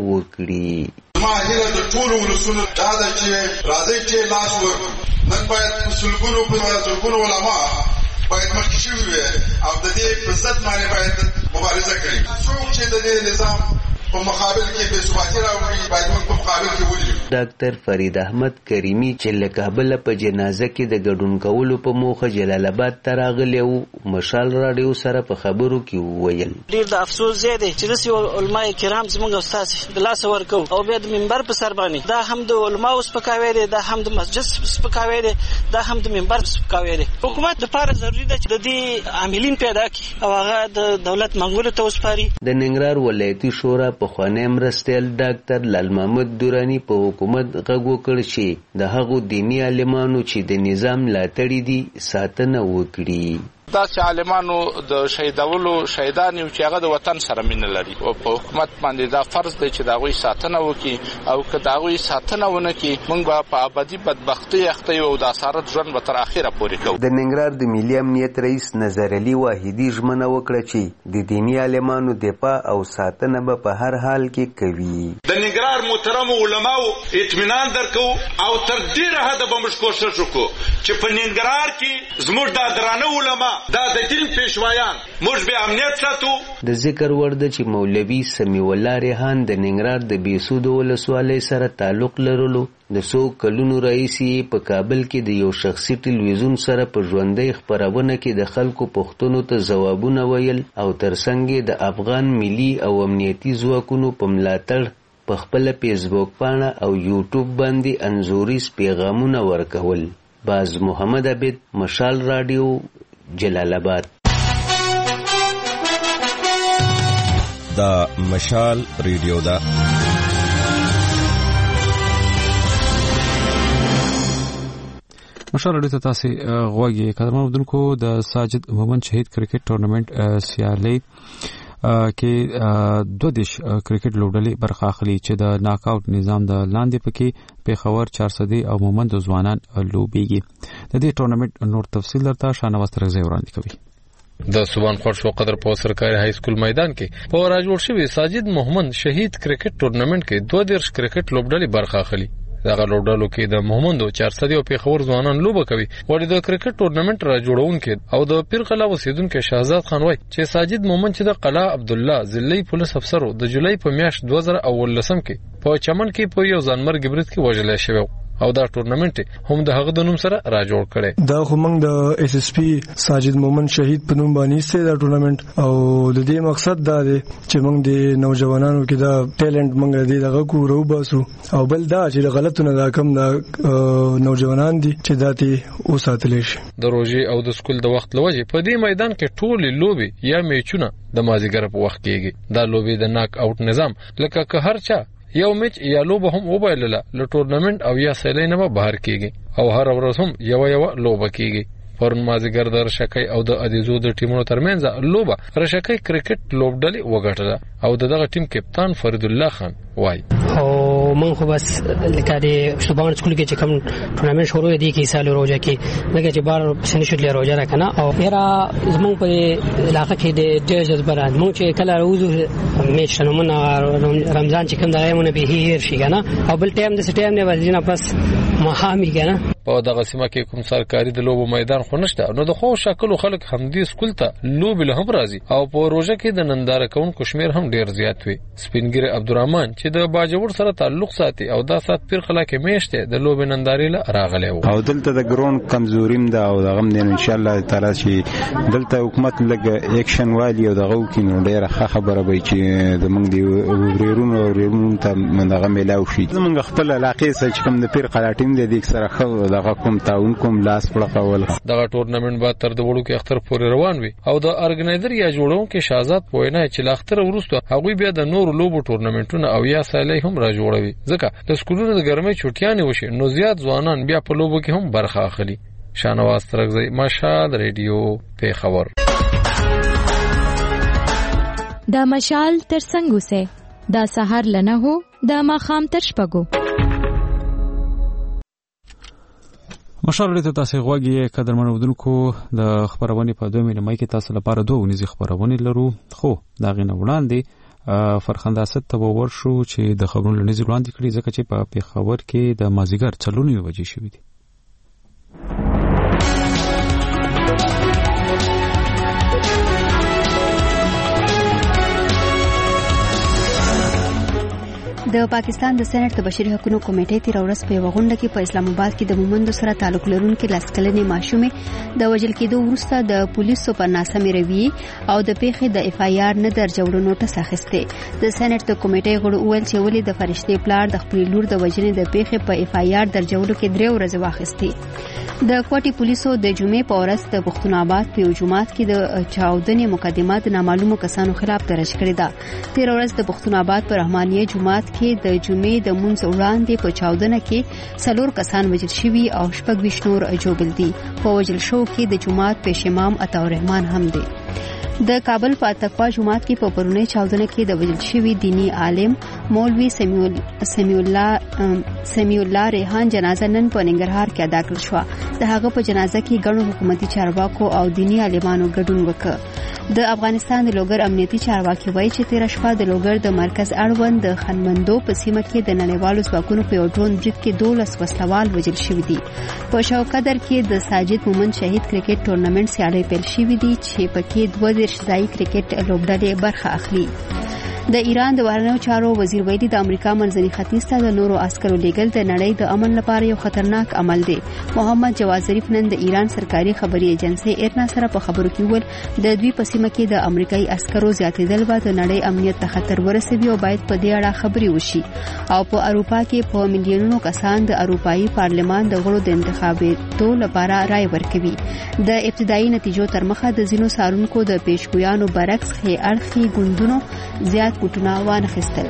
وکړي. زما هیله د ټولو ولسونو دا ده چې راځئ چې لاس ورکړو. نن باید سلګونو علما باید مخکې شوي وي او د دې په ضد باندې باید مبارزه کړي. څوک چې د دې نظام په مقابل کې بې ثباتي راوړي باید موږ په مقابل کې ولرو. ډاکټر فرید احمد کریمي چې له کابل په جنازه کې د ګډون کولو په موخه جلال آباد ته راغلی و مشال راډیو سره په خبرو کې وویل ډیر د افسوس ځای دی چې داسې علما کرام زموږ استاد د لاسه ورکو او بیا د منبر په سر باندې دا هم د علماو سپکاوی دی دا هم د مسجد سپکاوی دی دا هم د منبر سپکاوی دی. حکومت لپاره ضروري ده چې د دې عاملین پیدا کړي او هغه د دولت منګولو ته وسپاري. د ننګرهار ولایتي شورا پخوانی مرستیال ډاکټر لال محمد دورانی په حکومت غږ وکړ چې د هغو دیني عالمانو چې د نظام ملاتړي دي ساتنه وکړي. دا چې عالمانو د شهیدولو شهیدان یو چې هغه د وطن سره مینه لري او په حکومت باندې دا فرض دی چې د هغوی ساتنه وکړي او که د هغوی ساتنه ونه کړي موږ به په ابدي بدبختۍ اخته یو او د اسارت ژوند به تر اخره پورې کوو. د ننګرهار د ملي امنیت رئیس نظر علي واحدي ژمنه وکړه چې د دیني عالمانو دفاع او ساتنه به په هر حال کې کوي. د ننګرهار محترم علماو اطمینان درکو او تر ډیره حده به موږ کوشش وکړو چې په ننګرهار کې زموږ د درانه علما دا د دین پیشوایان موږ به امنیت ساتو. د ذکر ورده چې مولوي سمیع الله ریحان د ننګرهار د بیسود ولسوالۍ سره تعلق لرلو د څو کلونو راهیسې په کابل کې د یو شخصي ټلویزیون سره په ژوندۍ خپرونه کې د خلکو پوښتنو ته ځوابونه ویل او ترڅنګ د افغان ملي او امنیتي ځواکونو په ملاتړ په خپله فیسبوک پاڼه او یوټیوب باندې انځوریز پیغامونه ورکول. باز محمد عبید مشال راډیو جلال آباد. دا مشال ریډیو دا مشال ریډیو ته تاسو غواړئ قدرمن اردوونکو د ساجد مومن شهید کرکټ ټورنمنت سیالي کې 2 دیش کرکټ لوبډلې برخه اخلي چې د ناک آوټ نظام د لاندې پکې پیښور 400 او مومند ځوانان لوبيږي. د دې ټورنمنت نور تفصیل درته شانواز ترغزي وړاندې کوي. د سبحان خور شو قدر په سرکاري های سکول میدان کې په راجوړ شوی ساجد مومن شهید کرکټ ټورنمنت کې 2 دیش کرکټ لوبډلې برخه اخلي. دغه لوبډلو کې د مومندو 400 او پیښور ځوانان لوبه کوي. وړي د کرکټ ټورنمنت را جوړونکو او د پیرقلا اوسیدونکو شهزاد خان وای چې ساجد مومن چې د قلا عبد الله ضلعي پولیس افسر د جولای په میاشت 2019 کې په چمن کې په یو ځانمرګ برید کې وژل شوی او دا ټورنمنت هم د هغه د نوم سره را جوړ کړي. دا خو موږ د اس اس پی ساجد مومن شهید په نوم باندې سه دا ټورنمنت او د دې مقصد دا دی چې موږ د نوجوانانو کې دا ټیلنټ موږ دې دغه کو رو باسو او بل دا چې غلطونه دا کم دا نوجوانان دي چې داتي او ساتل شي. د روزي او د سکول د وخت لوجه په دې میدان کې ټول لوبي یا میچونه د مازیګر په وخت کېږي. دا لوبي د ناک آوټ نظام لکه که هر چا یو میچ یا لوبه هم وبایلله له ټورنمنت او یا سیلۍ نه بهر کېږي او هر ورځ هم یو لوبه کېږي. پرون مازیګر د رشکۍ او د ادیزو د ټیمونو ترمنځ لوبه رشکۍ کرکټ لوبډلې وګټله او دغه ټیم کپتان فرید الله خان وای او من خو بس لکه د سبحان سکول کې چې کوم ټورنمنت شروع دی کې سال روزه کې مګر چې بار سنشل له روزه راکنه او یرا زمون په علاقه کې د ججز بران مو چې کله روزو میچ نمون رمضان چې کوم دغه به هیر شي کنه او بل ټایم د سټایم نه ورځنه پس مهامي کنه په دغه سیمه کې کوم سرکاري د لوبو میدان خو نشته نو د خو شکل خلک همدې سکول ته لوب له هم راځي او په روزه کې د ننداره کون کشمیر هم ډیر زیات وي. سپینګری عبدالرحمن چې د باجوړ سره تعلق تعلق ساتي او دا سات پیر خلا کې میشته د لوب ننداري له راغلی وو او دلته د ګرون کمزوریم ده او دغه من ان شاء الله تعالی شي دلته حکومت لګ اکشن والی او دغه کینو ډیره خبره به چې د موږ دی ورونو ته دغه ملاو شي موږ خپل علاقې سره کوم د پیر خلا ټیم د دې سره خو دغه کوم تعاون کوم لاس پړقول دغه ټورنمنت به تر د وړو کې اختر پورې روان وي او د ارګنایزر یا جوړونکو شاهزاد پوینه چې لاختر ورسته هغه بیا د نور لوبو ټورنمنټونو او یا سالي هم را جوړوي ځکه د سکولونو د ګرمۍ چټیانې وشي نو زیات ځوانان بیا په لوبو کې هم برخه اخلي شانواز ترغزی مشال ریډیو په خبر دا مشال تر څنګه سه دا سحر لنه هو دا ماخام تر شپګو مشال ریډیو تاسو غوږی قدرمن اودونکو د خبرونه په 2 مې کې تاسو لپاره 2 ونیزي خبرونه لرو خو دا غینه وړاندې فرخنده اسد ته ورشو چې د خبرونو لنیز وړاندې کړي ځکه چې په پیښور کې د مازیګر 4 بجې شوې دي د پاکستان د سېنات د بشري حقوقو کمیټې تیر ورځ په غونډه کې په اسلام آباد کې د مومندو سره تعلق لرونکو لاسکلنې ماشومې د وژل کېدو وروسته د پولیسو په ناسمې رویې او د پیښې د اف آی آر نه درجوړو نوټس اخیسته د سېنات د کمیټې غړو ویل چې ولې د فرشتي پلار د خپل لور د وژنې د پیښې په اف آی آر درجوړو کې 3 ورځې واخیستې د کوټي پولیسو د جمعې په ورځ د پښتون آباد په جمعات کې د چاودنې مقدمات نامعلومو کسانو خلاف درج کړې ده تیر ورځ د پښتون آباد په رحمانیه جمعات کې د جمعې د منځ وړاندې په چاودنه کې 4 کسان وژل شوي او 26 نور جوړل دي په وژل شو کې د جمعات پیش امام عطا الرحمن هم دی د کابل په تقوا جمعات کې په پرونی چاودنه کې د وژل شوی دینی عالم مولوی سمیع الله ریحان جنازه نن په ننګرهار کې ادا کړل شو د هغه په جنازه کې ګڼو حکومتي چارواکو او دینی عالمانو ګډون وکړ د افغانستان د لوګر امنیتي چارواکي وایي چې 13 شپه د لوګر د مرکز اړوند د خنمندو په سیمه کې د نړیوالو ځواکونو په یو ډرون برید کې 12 وسلوال وژل شوي دي په شوقدر کې د ساجد مومن شهید کرکټ ټورنمنټ سیالي پیل شوې دي چې پکې 20 ځای کرکټ لوبډلې برخه اخلي د ایران د بهرنیو چارو وزیر ویلي د امریکا منځني ختیځ ته د نورو عسکرو لیږل د نړۍ د امن لپاره یو خطرناک عمل دی محمد جواد ظریف نن د ایران سرکاري خبري ایجنسي ایرنا سره په خبرو کې ویل د دوی په سیمه کې د امریکایي عسکرو زیاتېدل به د نړۍ امنیت ته خطر ورسوي او باید په دې اړه خبري وشي او په اروپا کې په میلیونونو کسان د اروپایي پارلمان د غړو د انتخاباتو لپاره رائے ورکوي د ابتدایي نتیجو تر مخه د زینو سارونکو د پیشګویانو برعکس خې اړخي ګوندونو زیات کوټونه وانخیستل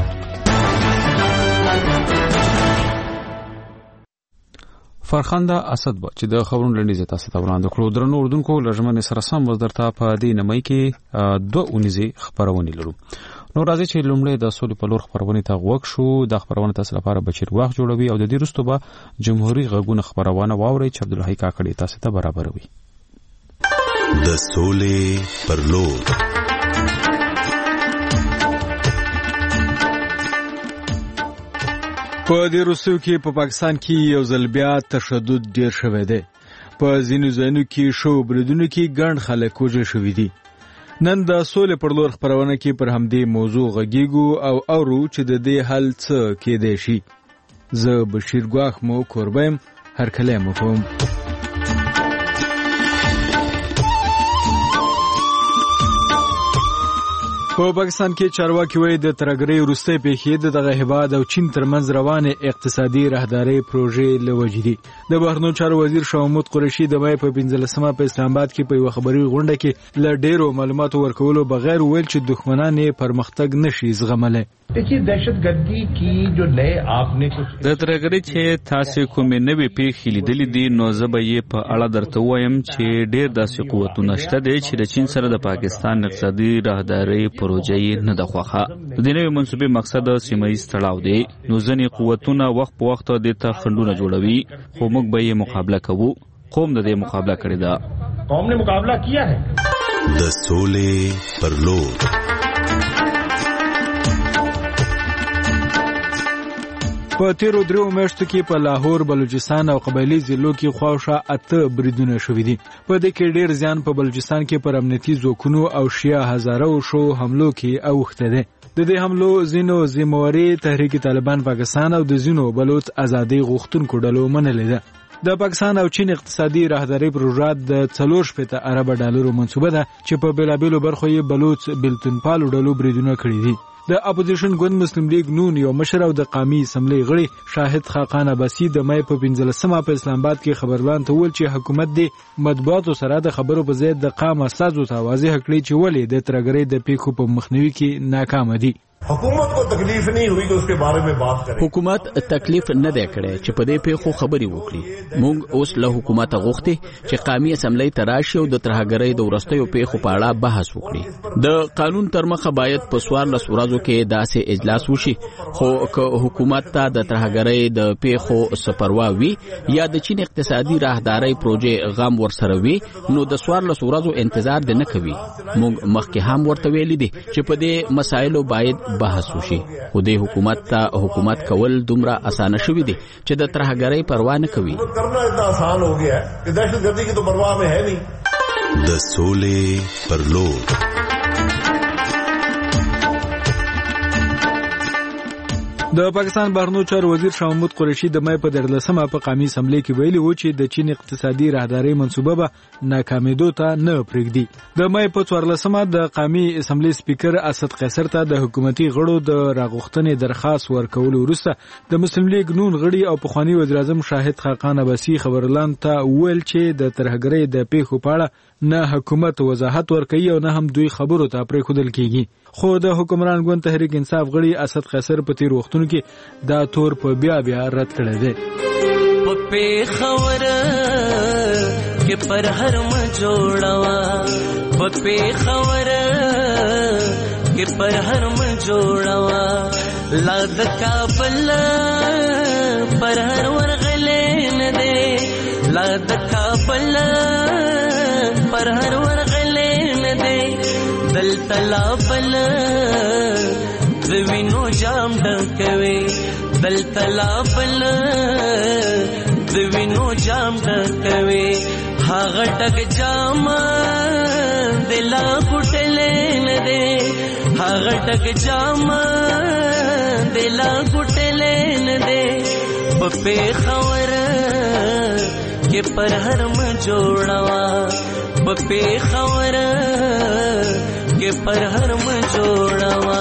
فرخنده اسد به چې د خبرونو لنیزه تاسو ته وړاندې کړو درنو اردوونکو لژمن سره سم وزدرتا په دې نمای کې 2 اونیزي خبرونه لرو نو راځي چې لومړی د سولې په لور خبرونه ته غوښ شو د خبرونه تاسو لپاره بچیر وخت جوړوي او د دې وروسته به جمهوریت غږونه خبرونه واوري چې عبدالحی کاکړی تاسو ته برابروي د سولې پر لور په دې روسو کې په پاکستان کې یو ځل بیا تشدد ډیر شوی دی په ځینو ځایونو کې شو بریدونو کې ګڼ خلک وژل شوي دي نن د سولې پر لور خبرونه کې پر همدې موضوع غږیږو او اورو چې د دې حل څه کېدای شي زه بشیر ګواخ مو کوربم هر کله مفهوم په پاکستان کې چارواکي وایي د ترګری وروستۍ پیښې دغه هیواد او چین ترمنځ روانه اقتصادي راهداري پروژې لوجدي د بهرنیو چارو وزیر شاه محمود قریشي د مې په 15مه په اسلام آباد کې په خبري غونډه کې ل ډیرو معلوماتو ورکولو بغیر ویل چې دښمنان پرمختګ نشي زغمله देखिए दहशतगर्दी की जो नए आपने कुछ د ترګری چې تاسو کومې نوې پیښې لیدلې دي نو زه به یې په اړه درته وایم چې ډېر داسې قوتونه شته دي چې د چین سره د پاکستان اقتصادي راهداري پروژې نه د خوخه د نوې منسوبې مقصد سیمایي تړاو دی نو ځنې قوتونه وخت په وخت د ته خندونه جوړوي خو موږ به یې مقابله کوو قوم د دې مقابله کړې ده قوم نے مقابله کیا है د سولې پر لور په په تیرو 3 میاشتو کې په لاهور، بلوچستان او قبایلی ضلعو کې خواوشا 8 بریدونه شوي دي. په دې کې ډیر زیان په بلوچستان کې پر امنیتي ځواکونو او شیعه هزارو شو حملو کې اوښته ده. د دې حملو ځینو ذمہواري تحریک طالبان پاکستان او د ځینو بلوچ ازادي غوښتونکو ډلو منلې ده. د پاکستان او چین اقتصادي راهداري پروژه د 4.5 ارب ډالرو منسوبه ده چې په بیلابیلو برخو یې بلوچ بلتنپالو ډلو بریدونه کړي دي. د اپوزیشن ګوند مسلم لیگ نون یو مشر او د قومي اسمبلی غړي شاهد خاقان عباسی د مې په 15مه په اسلام آباد کې خبرلان ته ول چې حکومت د مطبوعاتو سره د خبرو په ضد د قام اساسو ته واضح کړی چې ولې د ترګرۍ د پیښو په مخنیوي کې ناکام دي. حکومت کو تکلیف نہیں ہوئی کہ اس کے بارے میں بات کریں. حکومت تکلیف نه دی کړی چې په دې پیښو خبري وکړي. موږ اوس له حکومت غوښتي چې قومي اسمبلی تراشي او د ترهګرۍ د ورستیو پیښو په اړه بحث وکړي. د قانون تر مخه باید په 14 ورځو کې داسې اجلاس وشي، خو که حکومت ته د ترهګرۍ د پیښو سپروا وي یا د چین اقتصادي راهداري پروژې غم ورسره وي نو د 14 ورځو انتظار نه کوي. موږ مخکې هم ورته ویلي دي چې په دې مسایلو باید بحث وشي، خو د حکومت ته حکومت کول دومره اسانه شوی دی چې د ترهګرۍ پروا نه کوي. کرنا اتنا آسان ہو گیا ہے کہ دہشتگردی کی تو پرواہ میں ہے نہیں. د سولې پر لور. د پاکستان بهرنیو چارو وزیر شاه محمود قریشي د مې په 13مه په قومي اسمبلی کې ویلي و چې د چین اقتصادي راهداري منسوبه به ناکامېدو ته نه پرېږدي. د مې په 14مه د قومي اسمبلی سپیکر اسد قیصر ته د حکومتي غړو د راغوښتنې درخواست ورکولو وروسته د مسلم لیگ نون غړي او پخوانی وزیر اعظم شاهد خاقان عباسی خبرلان ته ویل چې د ترهګرۍ د پیښو په اړه نه حکومت وضاحت ورکوي او نه هم دوی خبرو ته پرېښودل کیږي. خو د حکمران ګوند تحریک انصاف غړي اسد قیصر په تیر وختونو کې دا تور په بیا رد کړی دی. په خبر کې پر هر م جوړوا په خبر کې پر هر م جوړوا لا د کابل پر هر ورغلې نه دی لا د کابل پر هر ورغلې نه دی دل تلا بل دوینو جام ډکوي دل تلا بل دوینو جام ډکوي هاغه ټک جام دلا ګټلې نه دی هاغه ټک جام دلا ګټلې نه دی په خبر کې پر هر م جوړوا په خبر کې پر هر م جوړوا.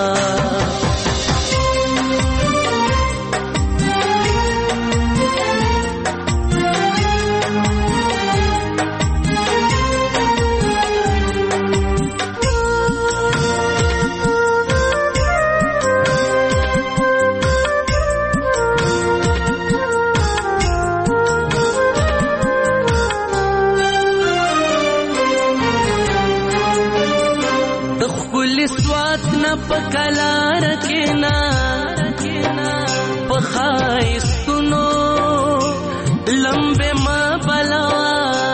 پکلا رکنا پخایستونو لمبه ما بلوا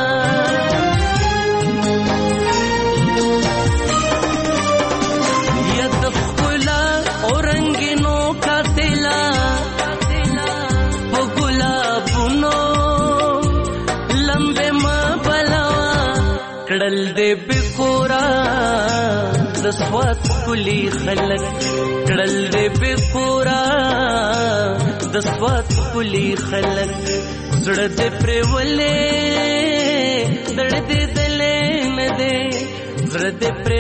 ید خلا اورنگینو کاتلا پګلابونو لمبه ما بلوا کړل دې بکورا د سوات کلی خلق کړل دې په پورا د سوات کلی خلق زړه دې پر ولې دړ دې دلې نه دې زړه دې پر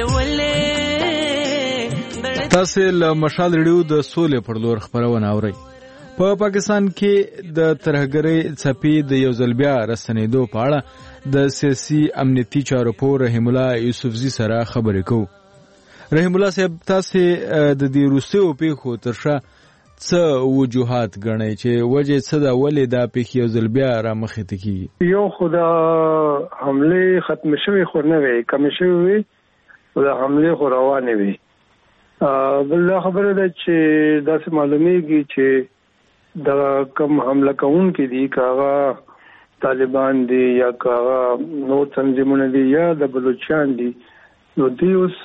ولې. تاسو له مشال ریډیو د سولې پر لور خبرونه اورئ. په پاکستان کې د ترهګرۍ څپې د یو ځل بیا رسنیدو په اړه د سیاسي امنیتي چارو پوه رحیم الله یوسفزي سره خبرې کوو. رحیم الله صاحب تاسو د دې روسیو پیښو ترشا څه وجوهات غنئ چې وجه څه دا ولې دا پیښې یو ځل بیا را مخې ته کیږي؟ یو خدا حمله ختم شوی خو نه وي کم شوی دا حمله خو روانه وي. بل خبره ده چې داسې معلومیږي چې دا کم حمله کوونکي دي کاغه طالبان دي یا کاغه نور تنظیمونه دي یا د بلوچستان دي نو دی اوس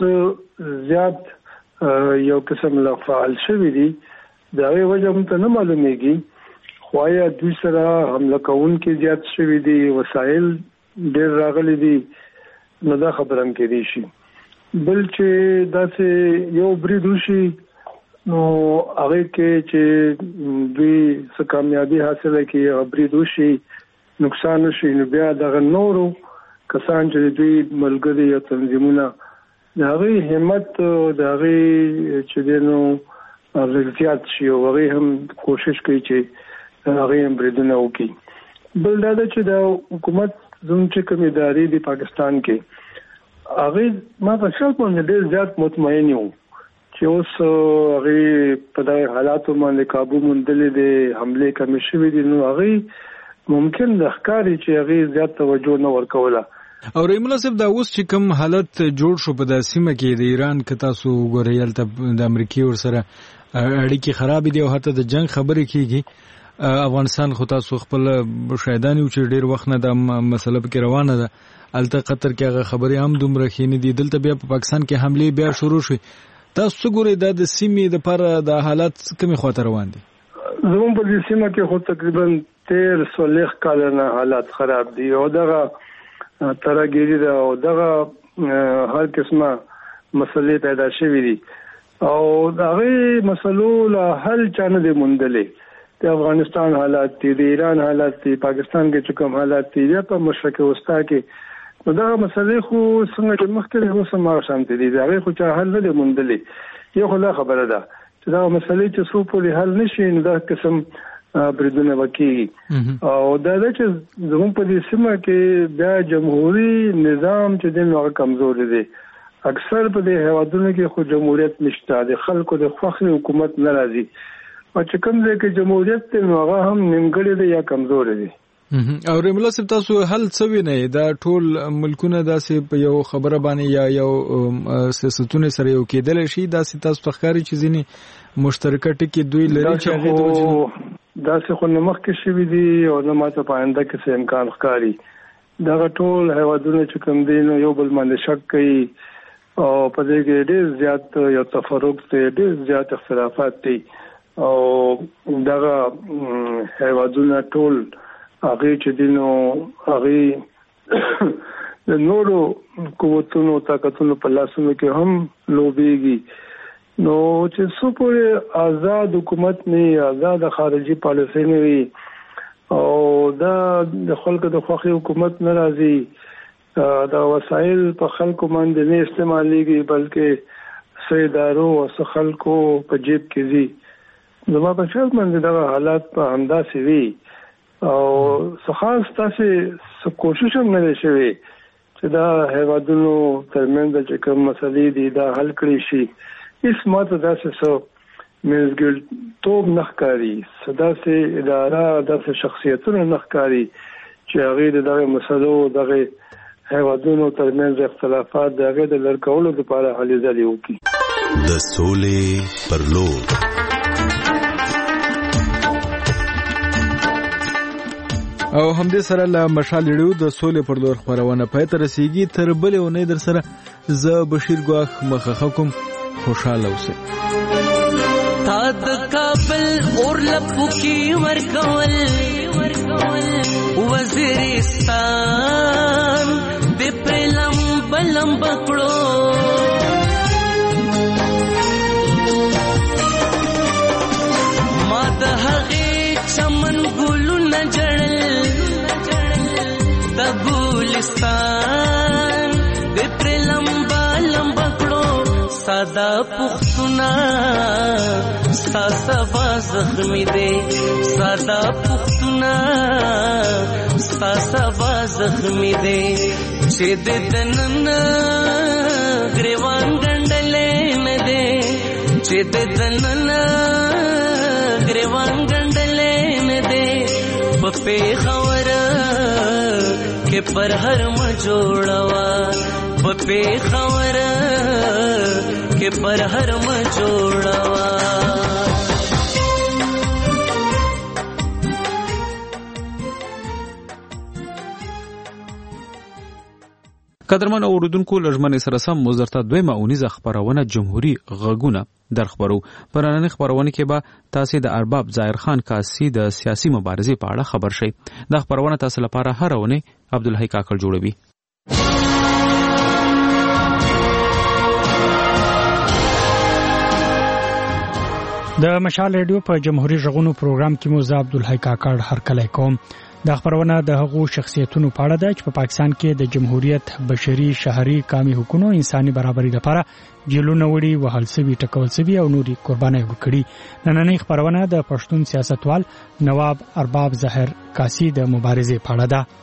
زیات یو قسم لا فعال شوی دي دا وجه هم ته نه معلومیږي خوایا دوی سره حمله کوونکي زیات شوي دي، وسایل ډېر راغلي دي، نو دا خبره هم کېدی شي. بل چې داسې یو برید وشي نو هغه کې چې دوی څه کامیابی حاصله کړي، هغه برید وشي، نقصان وشي، نو بیا دغه نورو کسان چې دوی ملګري یا تنظیمونه د هغې همت د هغې چې دی نو زیات شي او هغې هم کوشش کوي چې هغې هم بریدونه وکړي. بل دا ده چې د حکومت زموږ چې کوم ادارې دي پاکستان کې هغې ما په شک باندې ډېر زیات مطمئن یو چې اوس هغې په دغه حالاتو باندې قابو موندلې دي، حملې کمې شوې دي، نو هغې ممکن د ښکاري چې هغې زیات توجه نه ورکوله. او رحیم الله صاحب دا اوس چې کوم حالت جوړ شو په د سیمه کې د ایران که تاسو وګورئ هلته د امریکې ورسره اړیکې خرابې دي او حتی د جنگ خبرې کېږي. افغانستان خو تاسو خپل شاهدان یو چې ډېر وخت نه دا مسله پکې روانه ده، هلته قطر کې هغه خبرې هم دومره ښې نه دي، دلته بیا په پاکستان کې حملې بیا شروع شوې. تاسو څه ګورئ دا د سیمې دپاره دا حالات کومې خواته روان دي؟ زموږ په دې سیمه کې خو تقریبا 13 کاله نه حالات خراب دي او دغه ترګيري ده او دغه هر قسمه مسلې پیدا شوې دي او دغه مسلو له حل چانه دي مونډلې. د افغانستان حالات دي، د ایران حالات دي، پاکستان کې کوم حالات دي، یا په مشرق وسطا کې نو دغه مسلې خو څنګه چې مخکې اوس هم شانتي دي، دغه خو چا حل نه دي مونډلې. یو خلا خبره ده چې دا مسلې چې څو په حل نشي نو دا قسم بریدونه وکړي او دا چې زموږ په دې سیمه کې بیا جمهوریت نظام چې دی نو کمزور دی. اکثر په دې هیوادونو کې خو جمهوریت نشته، د خلکو د خوښي حکومت نه راځي او چې کوم ځای کې جمهوریت دی نو هغه هم نیمګړی دی یا کمزور دی. او رحیم الله صاحب تاسو حل څه وینئ؟ دا ټول ملکونه داسې په یو خبره باندې یا یو سیاستونه سره یو کېدلی شي؟ داسې تاسو ته ښکاري چې ځینې مشترکه ټکي دوی لري چې هغې ته وجه داسې خو نه مخکې شوي دي او نه ماته په آینده کې څه امکان ښکاري. دغه ټول هیوادونه چې کوم دي نو یو بل باندې شک کوي او په دې کې ډېر زیات یو تفرق دی، ډېر زیات اختلافات دي او دغه هیوادونه ټول هغې چې دي نو هغې د نورو قوتونو طاقتونو په لاسونو کې هم لوبېږي. نو چې څو پورې آزاد حکومت نه، آزاد خارجي پالیسي نه وي او دا د خلکو د خوښي حکومت نه راځي، دا وسایل په خلکو باندې نه استعمالېږي بلکې څه ادارو او څه خلکو په جیب کې ځي. زما په خیال باندې دغه حالات په همداسې وي او څه خاص تاسې کوشش هم نه دی شوی چې دا هیوادونو ترمنځ چې کوم مسلې دي دا حل کړی شي. هیڅ ماته داسې څه منځګړیتوب نه ښکاري، څه داسې اداره داسې شخصیتونه نه ښکاري چې هغې د دغه مسلو دغه هیوادونو ترمنځ اختلافات د هغې د لرې کولو لپاره هلې ځلې وکړي. د سولې پر لور او همدې سره له مشال ریډیو د سولې پر لور خپرونه پای ته رسیږي. تر بلې اونۍ در سره زه بشیر ګواښ مخه کوم. خوشاله اوسئ. تا د کابل اور لپو کی ورکول وزیرستان د پرلم بلم بکړو ما د هغې چمن ګلو نه جړل د ګلستان د پرلم بلم بکړو سادا پختونا ستا سبا زخمی دے، سادا پختونا ستا سبا زخمی دے چه دے دنن گریوان گنڈلے ندے، چه دے دنن گریوان گنڈلے ندے پپے خور کے پر ہر مجوڑوا پپے خور کے پر ہر مجوڑوا. قدرمن اوریدونکو لږمن سره سم مزرته دویمه اونیزه خبرونه جمهوریت غږونه در خبرو پرانه خبرونه کې به تاسو د ارباب ظاهر خان کاسي د سیاسي مبارزې په اړه خبر شئ. د خبرونه تاسو لپاره هرونه عبدالحی کاکړ جوړوي. د مشال ریډیو په جمهوریت غږونو پروګرام کې مو عبدالحی کاکړ هرکلی کوم. د خبرونه د هغو شخصیتونو په اړه ده چې په پاکستان کې د جمهوریت بشري شهري کامي حقوقو انساني برابرۍ لپاره جیلونه وړي وهل سوي ټکول سوي او نوري قرباني ورکړي. نننۍ خبرونه د پښتون سیاستوال نواب ارباب ظاهر کاسي د مبارزې په اړه ده.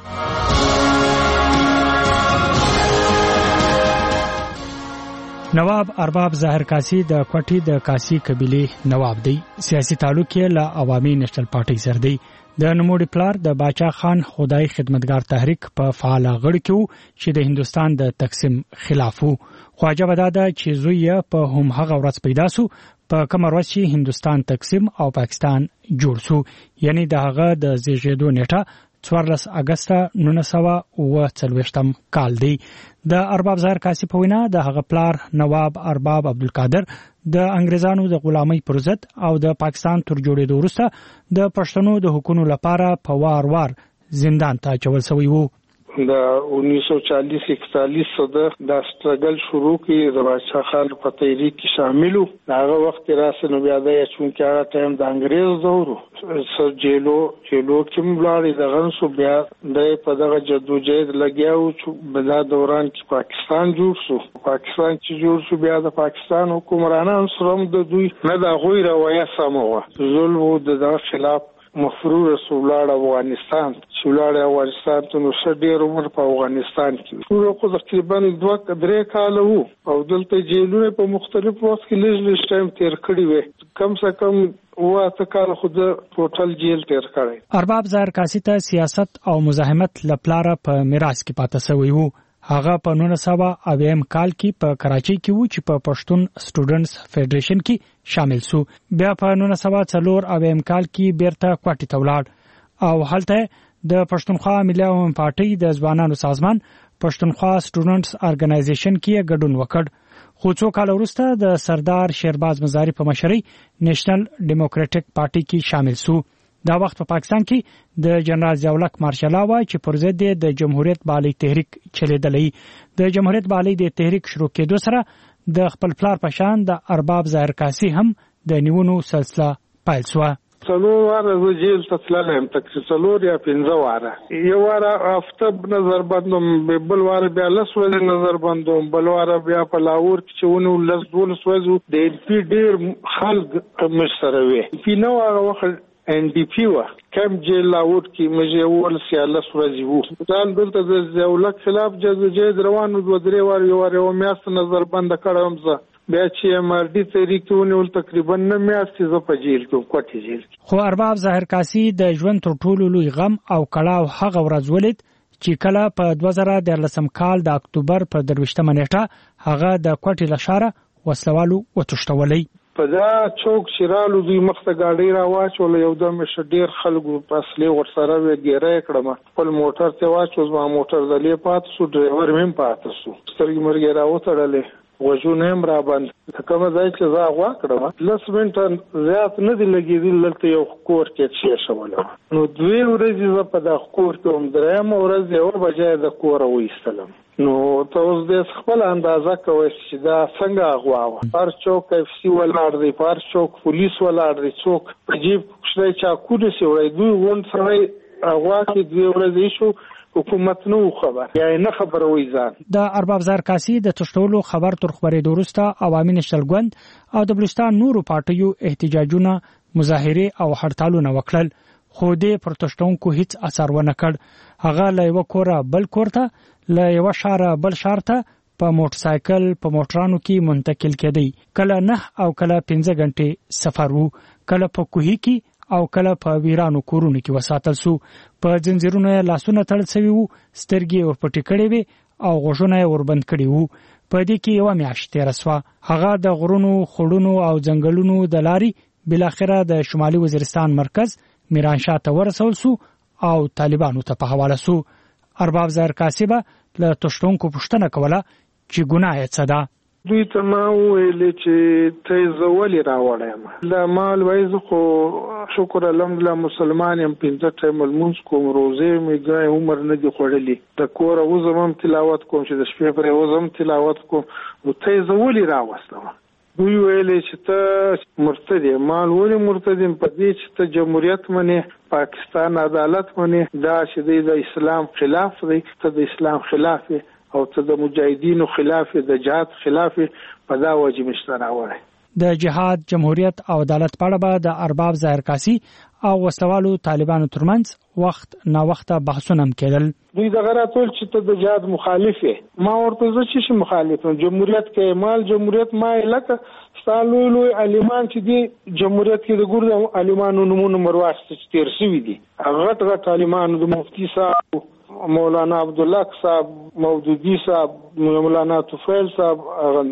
نواب ارباب ظاهر کاسي د کوټي د کاسي قبيله نواب دی. سیاسي تعلق یې له عوامي نېشنل پارټي سره دی. د نوموړي پلار د باچا خان خدای خدمتګار تحریک په فعال غړي کې چې د هندستان د تقسیم خلاف وو. خواجه بداده چې زوی په هم هغه ورځ پیدا سو په کوم ورځ چې هندستان تقسیم او پاکستان جوړ سو، یعنی د هغه د زیږیدو نیټه 14 اگست 1940 کال دی. د ارباب ظاهر کاسي په وینا د هغه پلار نواب ارباب عبدالقادر د انګريزانو د غلامۍ پر ضد او د پاکستان تر جوړېدو وروسته د پښتنو د حقوقو لپاره په وار زندان ته اچول شوی وو. د 1940-41 د سټرګل شروع کې د بادشاہ خان په تحریک کې شاملو. هغه وخت راسه نو بیا د چونکه هغه ټایم د انګريز دورو سر جیلو کې مبلاري د غنسو بیا د په دغه جدوجہد لګیاو چې بلا دوران کې پاکستان جوړ شو. پاکستان چې جوړ شو بیا د پاکستان حکومرانان سره د دوی نه د غوي روایه سموه ظلم د خلاف مفرور رسولار افغانستان شولار افغانستان ته نو ډېر عمر په افغانستان کې ورو تقریبا 2-3 کال وو او دلته جیلونه په مختلف وخت کې لږ ټایم تیر کړی وي. کم څه کم واته کال خود ټوټل جیل تیر کړی. ارباب ظاهر کاسي ته سیاست او مزاحمت لپاره په میراث کې پاتې شوی وو. هغه په 1980 کال کې په کراچۍ کې وو چې په پښتون سټوډنټس فدریشن کې شامل سو. بیا په 1980 کال کې بیرته کوټي ته ولاړ او هلته د پښتونخوا ملي عوامي پارټي د ځوانانو سازمان پښتونخوا سټوډنټس ارګنایزیشن کې ګډون وکړ. خو څو کال وروسته د سردار شیرباز مزاری په مشرۍ نېشنل ډیموکراټک پارټي کې شامل سو. دا وخت په پاکستان کې د جنرال ضیاءالحق مارشال وای چې پر ضد د جمهوریت بالي تحریک چلیدلې. د جمهوریت بالي د تحریک شروع کېدو سره د خپل پلار په شان د ارباب ظاهر کاسي هم د نیونو سلسله پیل شو. څلور واره جیل ته تللم تقریبا یا 15 واره. یو واره هفته نظر بندوم، بل واره بیا لس ورځې نظر بندوم، بل واره بیا په لاهور کې چې ونو لس 12 ورځې د ان پی ډیر خلک مشره وي. په نو هغه وخت ان ډي پی وا کم جیل لاهور کې مجه ول سیالس ورځې وو. ځان دلته د ضیاءالحق خلاف جدوجہد روانو 2-3 واره یو میاشت نظر بند کړم. زه بیا چې ام ار ډي تحریکونه ول تقریبا نه میاشت ز په جیل کې کوټي جیل. خو ارباب ظاهر کاسي د ژوند تر ټولو لوی غم او کړهو هغه ورځ ولید چې کله په 2013 کال د اکتوبر په 23 نیټه هغه د کوټي لشاره وسلوالو وتښتولې. په دا چوک شرالو دوی مخته گاډي را واچول. یو دم ډیر خلکو په اصلي ورسره وګیره کړم. خپل موټر ته واچول، ما موټر دلې پات سو، ډرایور مې پات سو، سترګې مرګ را وتړلې، وژونه هم را باندې کوم ځای چې زه غوا کړم. لس منټه زیات نه دی لګېدل. لته یو کور کې چې شوله نو 2 ورځې زه په دا کور کې هم درېم ورځ یو بجې د کور وېستلم. نو تاسو د خپل اندازه کوئ چې دا څنګه غواوه. پر چوک اف سی ولاړ دی، پر چوک پولیس ولاړ دی، څوک په جیب شړای چا کوډه سی وړي. دوی ون سره غوا کې 2 ورځې شو حکومت نو خبر یا نه خبر وای ځان. د ارباب ظاهر کاسي د تشتولو خبر تر خبرې وروسته عوامي نېشنل ګوند او د بلوچستان نورو پارټیو احتجاجونه، مظاهره او هړتالونه وکړل. خو دې پروتستونکو هیڅ اثر ونه کړ. هغه له یو کوره بل کورته، له یو شهر بل شهر ته په موټر سایکل په موټرانو کې منتقل کېدی. کله 9 او کله 15 غنټې سفر وو، کله په کوهي کې او کله په ویرانو کورونو کې وساتل سو. په زنجیرونو لاسونه تړل شوی وو، سترګې ورپټې کړې وي او غوږونه وربند کړي وو. په دې کې یو میاشت تیر شو. هغه د غرونو، خړونو او ځنګلونو د لاري بل اخره د شمالي وزیرستان مرکز میرانشاه ته ورسول سو او طالبانو ته په حواله سو. ارباب ظاهر کاسي به له تشتونکو پوښتنه کوله چې ګناه یې څه ده. دوی ته ما وویل چې ته زولې راوړم لا مال وایز خو شکر الحمدلله مسلمان يم 15 ټایم لمونځ کوم روزه مې ګای عمر نه دی خوړلې د کور وزم تلاوت کوم چې د شپې پر وزم تلاوت کوم نو ته زولې راوستم. دوی ویل چې ته مرتد یې. مال ولې مرتد یم؟ په دې چې ته جمهوریت منې پاکستان عدالت منې دا چې د اسلام خلاف دی ته د اسلام خلاف او ته د مجاهدینو خلاف د جهاد خلاف په دا وجه مشترا وره. د جهاد جمهوریت او عدالت په اړه به د ارباب ظاهر کاسي او وسلوالو طالبانو ترمنځ وخت نا وخت بحثونه کېدل. دوی دغه راتول چې ته د جهاد مخالف یې. ما ورته زه چې مخالف یم. جمهوریت کې مال جمهوریت ما لکه ستالو عالمان چې دی جمهوریت کې د ګورد عالمانو نمونه مرواسته چې تیر شوی دي. غټ غټ عالمانو د مفتی صاحب مولانا عبدالله صاحب مودودی صاحب مولانا طفیل صاحب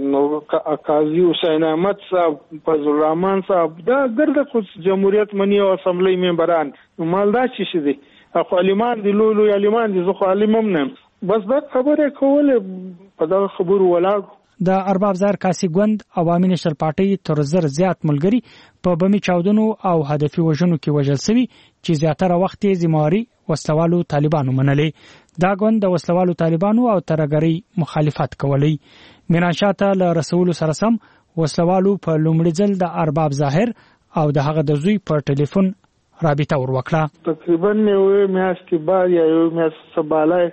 قاضی حسین احمد صاحب فضل الرحمن صاحب دا ګرد خو جمهوریت منی او اسمبلی ممبران مالدا چې دي خو عالمان دي لولو عالمان دي زه عالم هم نه بس دا خبره کوله په دا خبرو ولاړ. د ارباب ظاهر کاسي ګوند عوامي نشل پارټي تر زر زیات ملګری په بمي چاودنو او هدفي وژنو کې وژل شوي چې زیاتره وخت یې ذمہواری وسلوالو طالبانو منلې. دا ګوند د وسلوالو طالبانو او ترګری مخالفت کولی. میناشاته له رسول سره سم وسلوالو په لومړي ځل د ارباب ظاهر او د هغه د زوی په ټلیفون رابطه وروکړه. تقریبا یو میاشتې بعد یا یو میاشت سبالای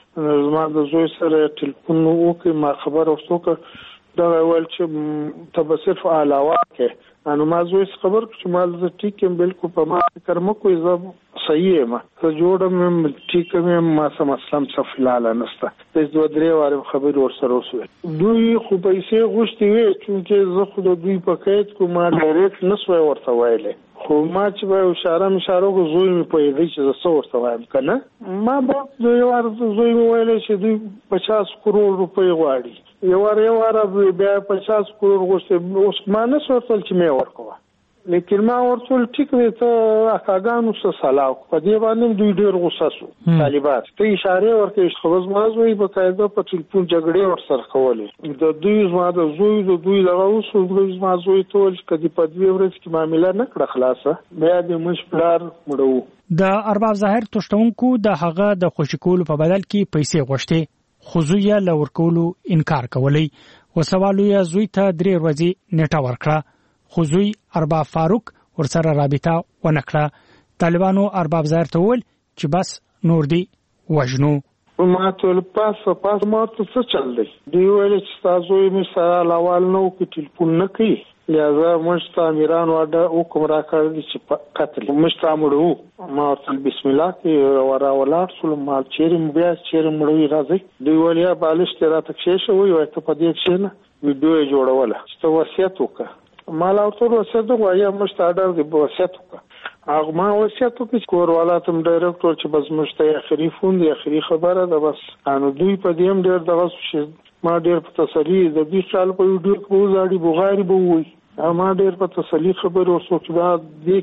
زما د زوی سره ټلیفون وکړ ما خبر اوسوکه دا ویل چې ته به صرف علاوه کې انو ما زوی خبر چې ما زه ټیک یم بالکل په ما فکر مو کوی زه صحیح یم زه جوړم ټیک یم ما سم اسلام څه فلال نسته د دوه درې واره خبر ورسره وسو دوی خو پیسې غوښتي وي چې زه خو د دوی په قید کوم ډایرکټ نسوي ورته وایله خو ما چې به اشاره کو زوی مې په دې چې زه څور وایم کنه ما به دوی ورته زوی مې ویل چې دوی 50 کروڑ روپۍ غواړي یو واره بیا 50 کروڑ غوښته اوس ما نه سوتل چې مې ورکوه لیکن ما ورته ټیک دی ته اکاګانو سره سلام په دې باندې دوی ډېر غوسه شو طالبات ته اشاره ورکړي خو ما زوی په قاعده په ټلیفون جګړې ورسره کولې د دوی زما د زوی د دوی لغه اوسو د زما زوی ټول کدي په دوی ورځ کې معاملې نه کړه خلاصه بیا د مشپلار مړو. د ارباب ظاهر تشتونکو د هغه د خوشکول په بدل کې پیسې غوښتي خو زوی یې لورکولو انکار کولی. وسوالو یې زوی ته 3 ورځې نیټه ورکړه خو زوی ارباب فاروق ورسره رابطه ونکړه. طالبانو ارباب ظاهر ته وویل چې بس نور دی وژنو. ما ټول پاس ما ته څه چل دی دی ویل چې تاسو یې مې سره لاوال نو کې ټلیفون نه کوي لہذا مشت امیران واده حکم را کړی چې قتل مشت امړو ما ورته بسم الله کې ورا ولار سول ما چیرې بیا چیرې مړوي راځي دی ولیا بالش تیرا تکشه شوی وای ته په دې کې نه ویډیو جوړوله چې وصیت وکړه مال او ټول وصیت وایا مشت اډر دی وصیت وکړه هغه ما وصیت وکړ کور ولاتم ډایرکټور چې بس مشت اخري فون دی اخري خبره ده بس انو دوی په دې هم ډېر دغه ما ډېر په تسلی د دې خپل په ویډیو کې وزاړي بغاری بووي ما ډېر په تسلی خبر اوسو چې دا د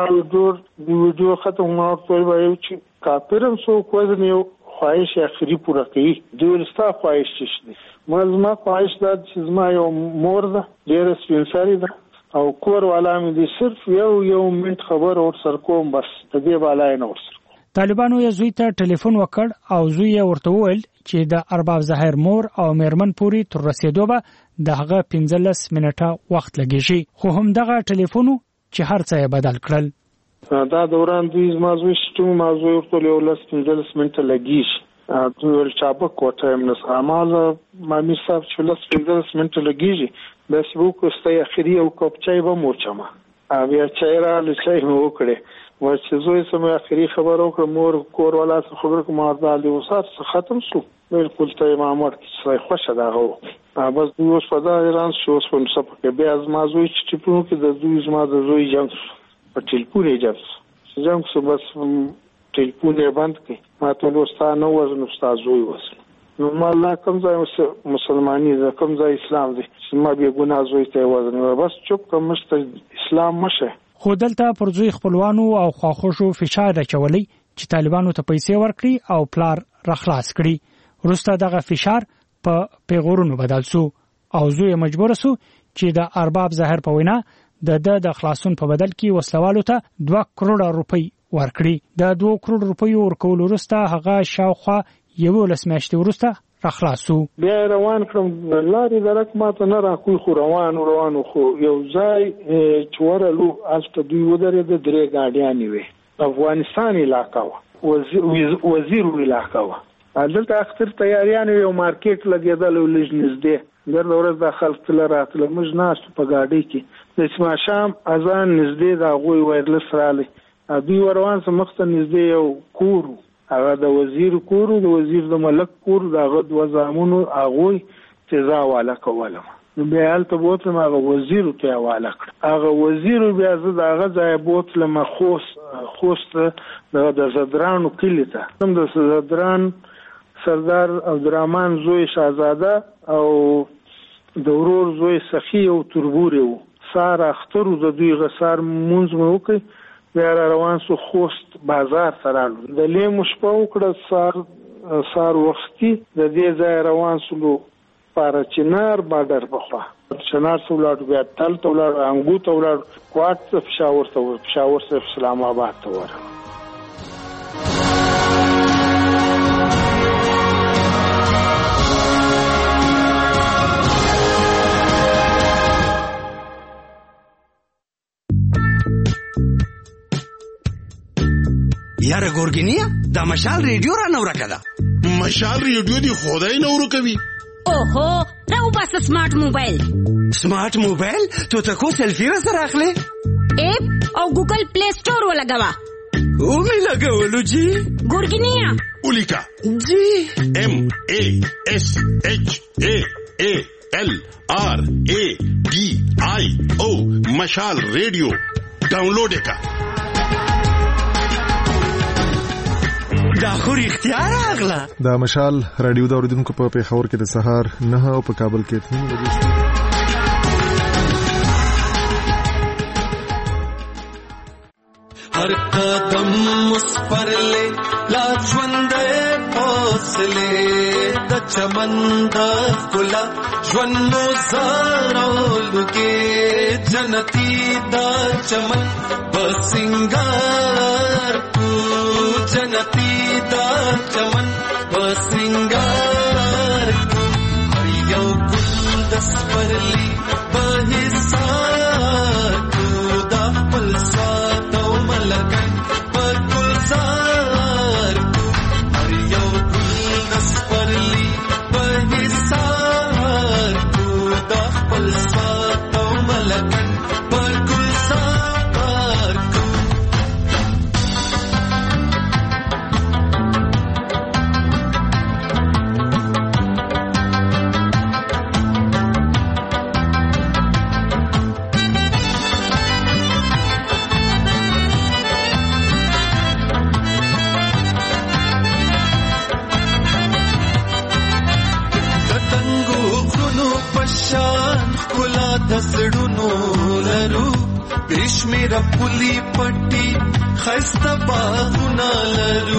کچما ویډیو ختم ما ټول وایو چې کاپیرم سو کوز نه خواهش اخري پوره کړي دوی ستا خواهش شي ما خواهش دا چې زما یو مور ده ډېر سپینساري ده او کور والا مې دي صرف یو منټ خبر اور سر کوم بس د دې بالای نه ورسره. طالبانو یې زوی ته ټلیفون وکړ او زوی یې ورته وویل چې د ارباب ظاهر مور او میرمن پوری تر رسیدو به د هغه 15 منټه وخت لګیږي خو هم دغه ټلیفون چې هر څه یې بدل کړل. دا دوران دوی زمازوي شتو موضوع ورته له 15 منټه لګیږي ټول چابک کوټه هم نس اعمال مامي صاحب چې 15 منټه لګیږي بس وو کوستي اخري او کوپ چای به موچما بیا چای را لچای مو وکړي چې زوی سم اخري خبر وکړ مور کور والا خبر کوم ازالي وسات ختم شو بالکل ته امامت چې خوښه داغه بس دوی اوس په دا ایران شو اوس په سپکه بیا از مازوي چې په کې د دوی زما د زوی جنگ په ټلیفون یې جنگ سو بس ټلیفون یې بند کړ ما ته لوستانه وزن استاد زوی وس نو مالا کوم ځای مسلمانی ده کوم ځای اسلام دی چې ما به ګناه زوی ته وزن بس چوپ کوم مست اسلام مشه. خو دلته پر زوی خپلوانو او خواخوشو فشار راچولی چې طالبانو ته پیسې ورکړي او پلار راخلاص کړي. وروسته دغه فشار په پیغورونو بدل سو او زوی مجبور سو چې د ارباب ظاهر په وینا د خلاصون په بدل کې وسلوالو ته 2 کروڑ روپۍ ورکړي د 2 کروڑ روپۍ ورکول وروسته هغه شاوخوا 11 میاشتې وروسته راخلاصو. بیا روان کړم لارې درک ماته نه راکوي خو روانو خو یو ځای چې ورلو الته دوی ودرې د درې ګاډیانې وي افغانستان علاقه و وزیر علاقه و دلته اختر تیاریان یو مارکیټ لګیدل لږ نږدې در ورځ د خلک تل راتله موږ ناست په ګاډي کې د اسما شام اذان نږدې دا غوي وایرلس رالی دوی وروان سم مخته نږدې یو کور هغه د وزیر کور د وزیر د ملک کور دغه د وزامونو هغه تیزا والا کوله نو بیا هلته بوتلم هغه وزیر ته حواله کړ هغه وزیر بیا زه دغه ځای بوتلم خوست د زدرانو کلی ته د زدران سردار عبدالرحمن زوی شاهزاده او د ورور زوی سخی او تربوري و سار اختر د دوی غسار مونږ مو وکي بیا روان سو خوست بازار سره د لیمو شپه وکړه سار وختي د دې ځای روان سو پر چنار بارډر بخوا چنار سو لاړ بیا تل ته لاړ انګو ته لاړ کوټ پشاور ته اسلام آباد ته ور یاره ګورګینیا دا مشال ریډیو را نو راکدا مشال ریډیو دی خدای نو ورکوي اوهو دا وبس سمارټ موبایل تو ته کو سیلفی را سره اخلي اپ او ګوګل پلی سٹور ولګوا او می لګولو جی ګورګینیا اولیکا جی MASHALRADIO مشال ریډیو ډاونلوډ کا دا خو اختیار اغلا دا مشال رادیو دا اوریدونکو په پیښور کې د سهار 9 او په کابل کې 3 بجې हर कदम उस पर ले लाजवंदे हौसले द चमंदा गुला ज्वन्नो ज़ारोलुगे जनती दा चमन बसिंगार तू जनती दा चमन बसिंगार तू हरियो गुलदस पर ली बहिसार तू दा पलसा लकन पर गुलजार हरियो गुलदस पर ली बहिसार तू दा पलसा तो मलकन पर गुलजार दसड़ुनो लरू बिश्मेरा पुली पट्टी खस्ता बाहुना लरू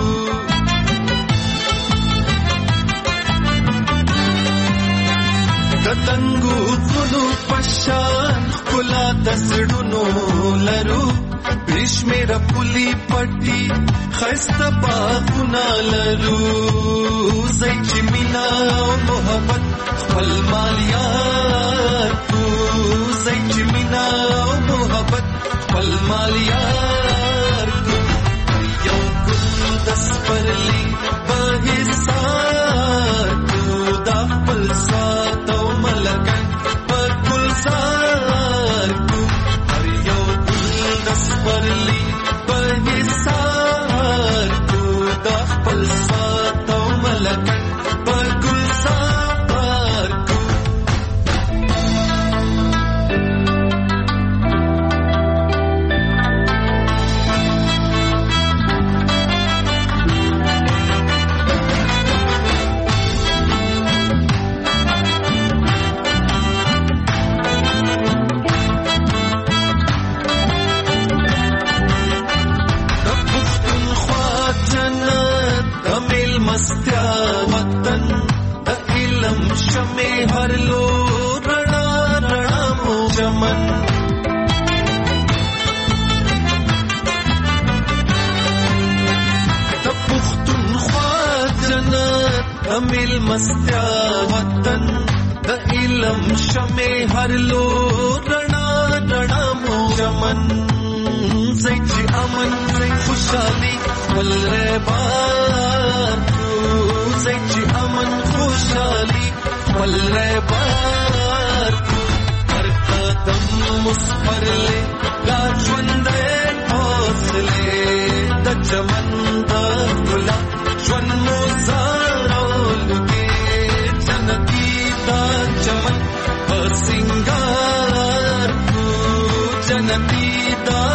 दतंगू कुनु पशान कुला दसड़ुनो लरू बिश्मेरा पुली पट्टी खस्ता बाहुना लरू ज़ैची मिना मोहब्बत फल मालिया तू ज़ैची मिना मोहब्बत फल मालिया तू यो गुलदस पर ली बहिसार तू दा पलसा तो मलकन पर गुलजार तू यो गुलदस पर ली बहिसार तू दा पलसा तो मलकन पर गुलजार دمیل مستیا وطن د علم شمه هر لو رڼا رڼا مو چمن زچ امن خوشالي ولر بار زچ امن خوشالي ولر بار هر قدم مسپرله لا ژوند حوصله د چمن د ګلا ژوند مو زارولږي جنتی دا چمن پر سنگار کو جنتی دا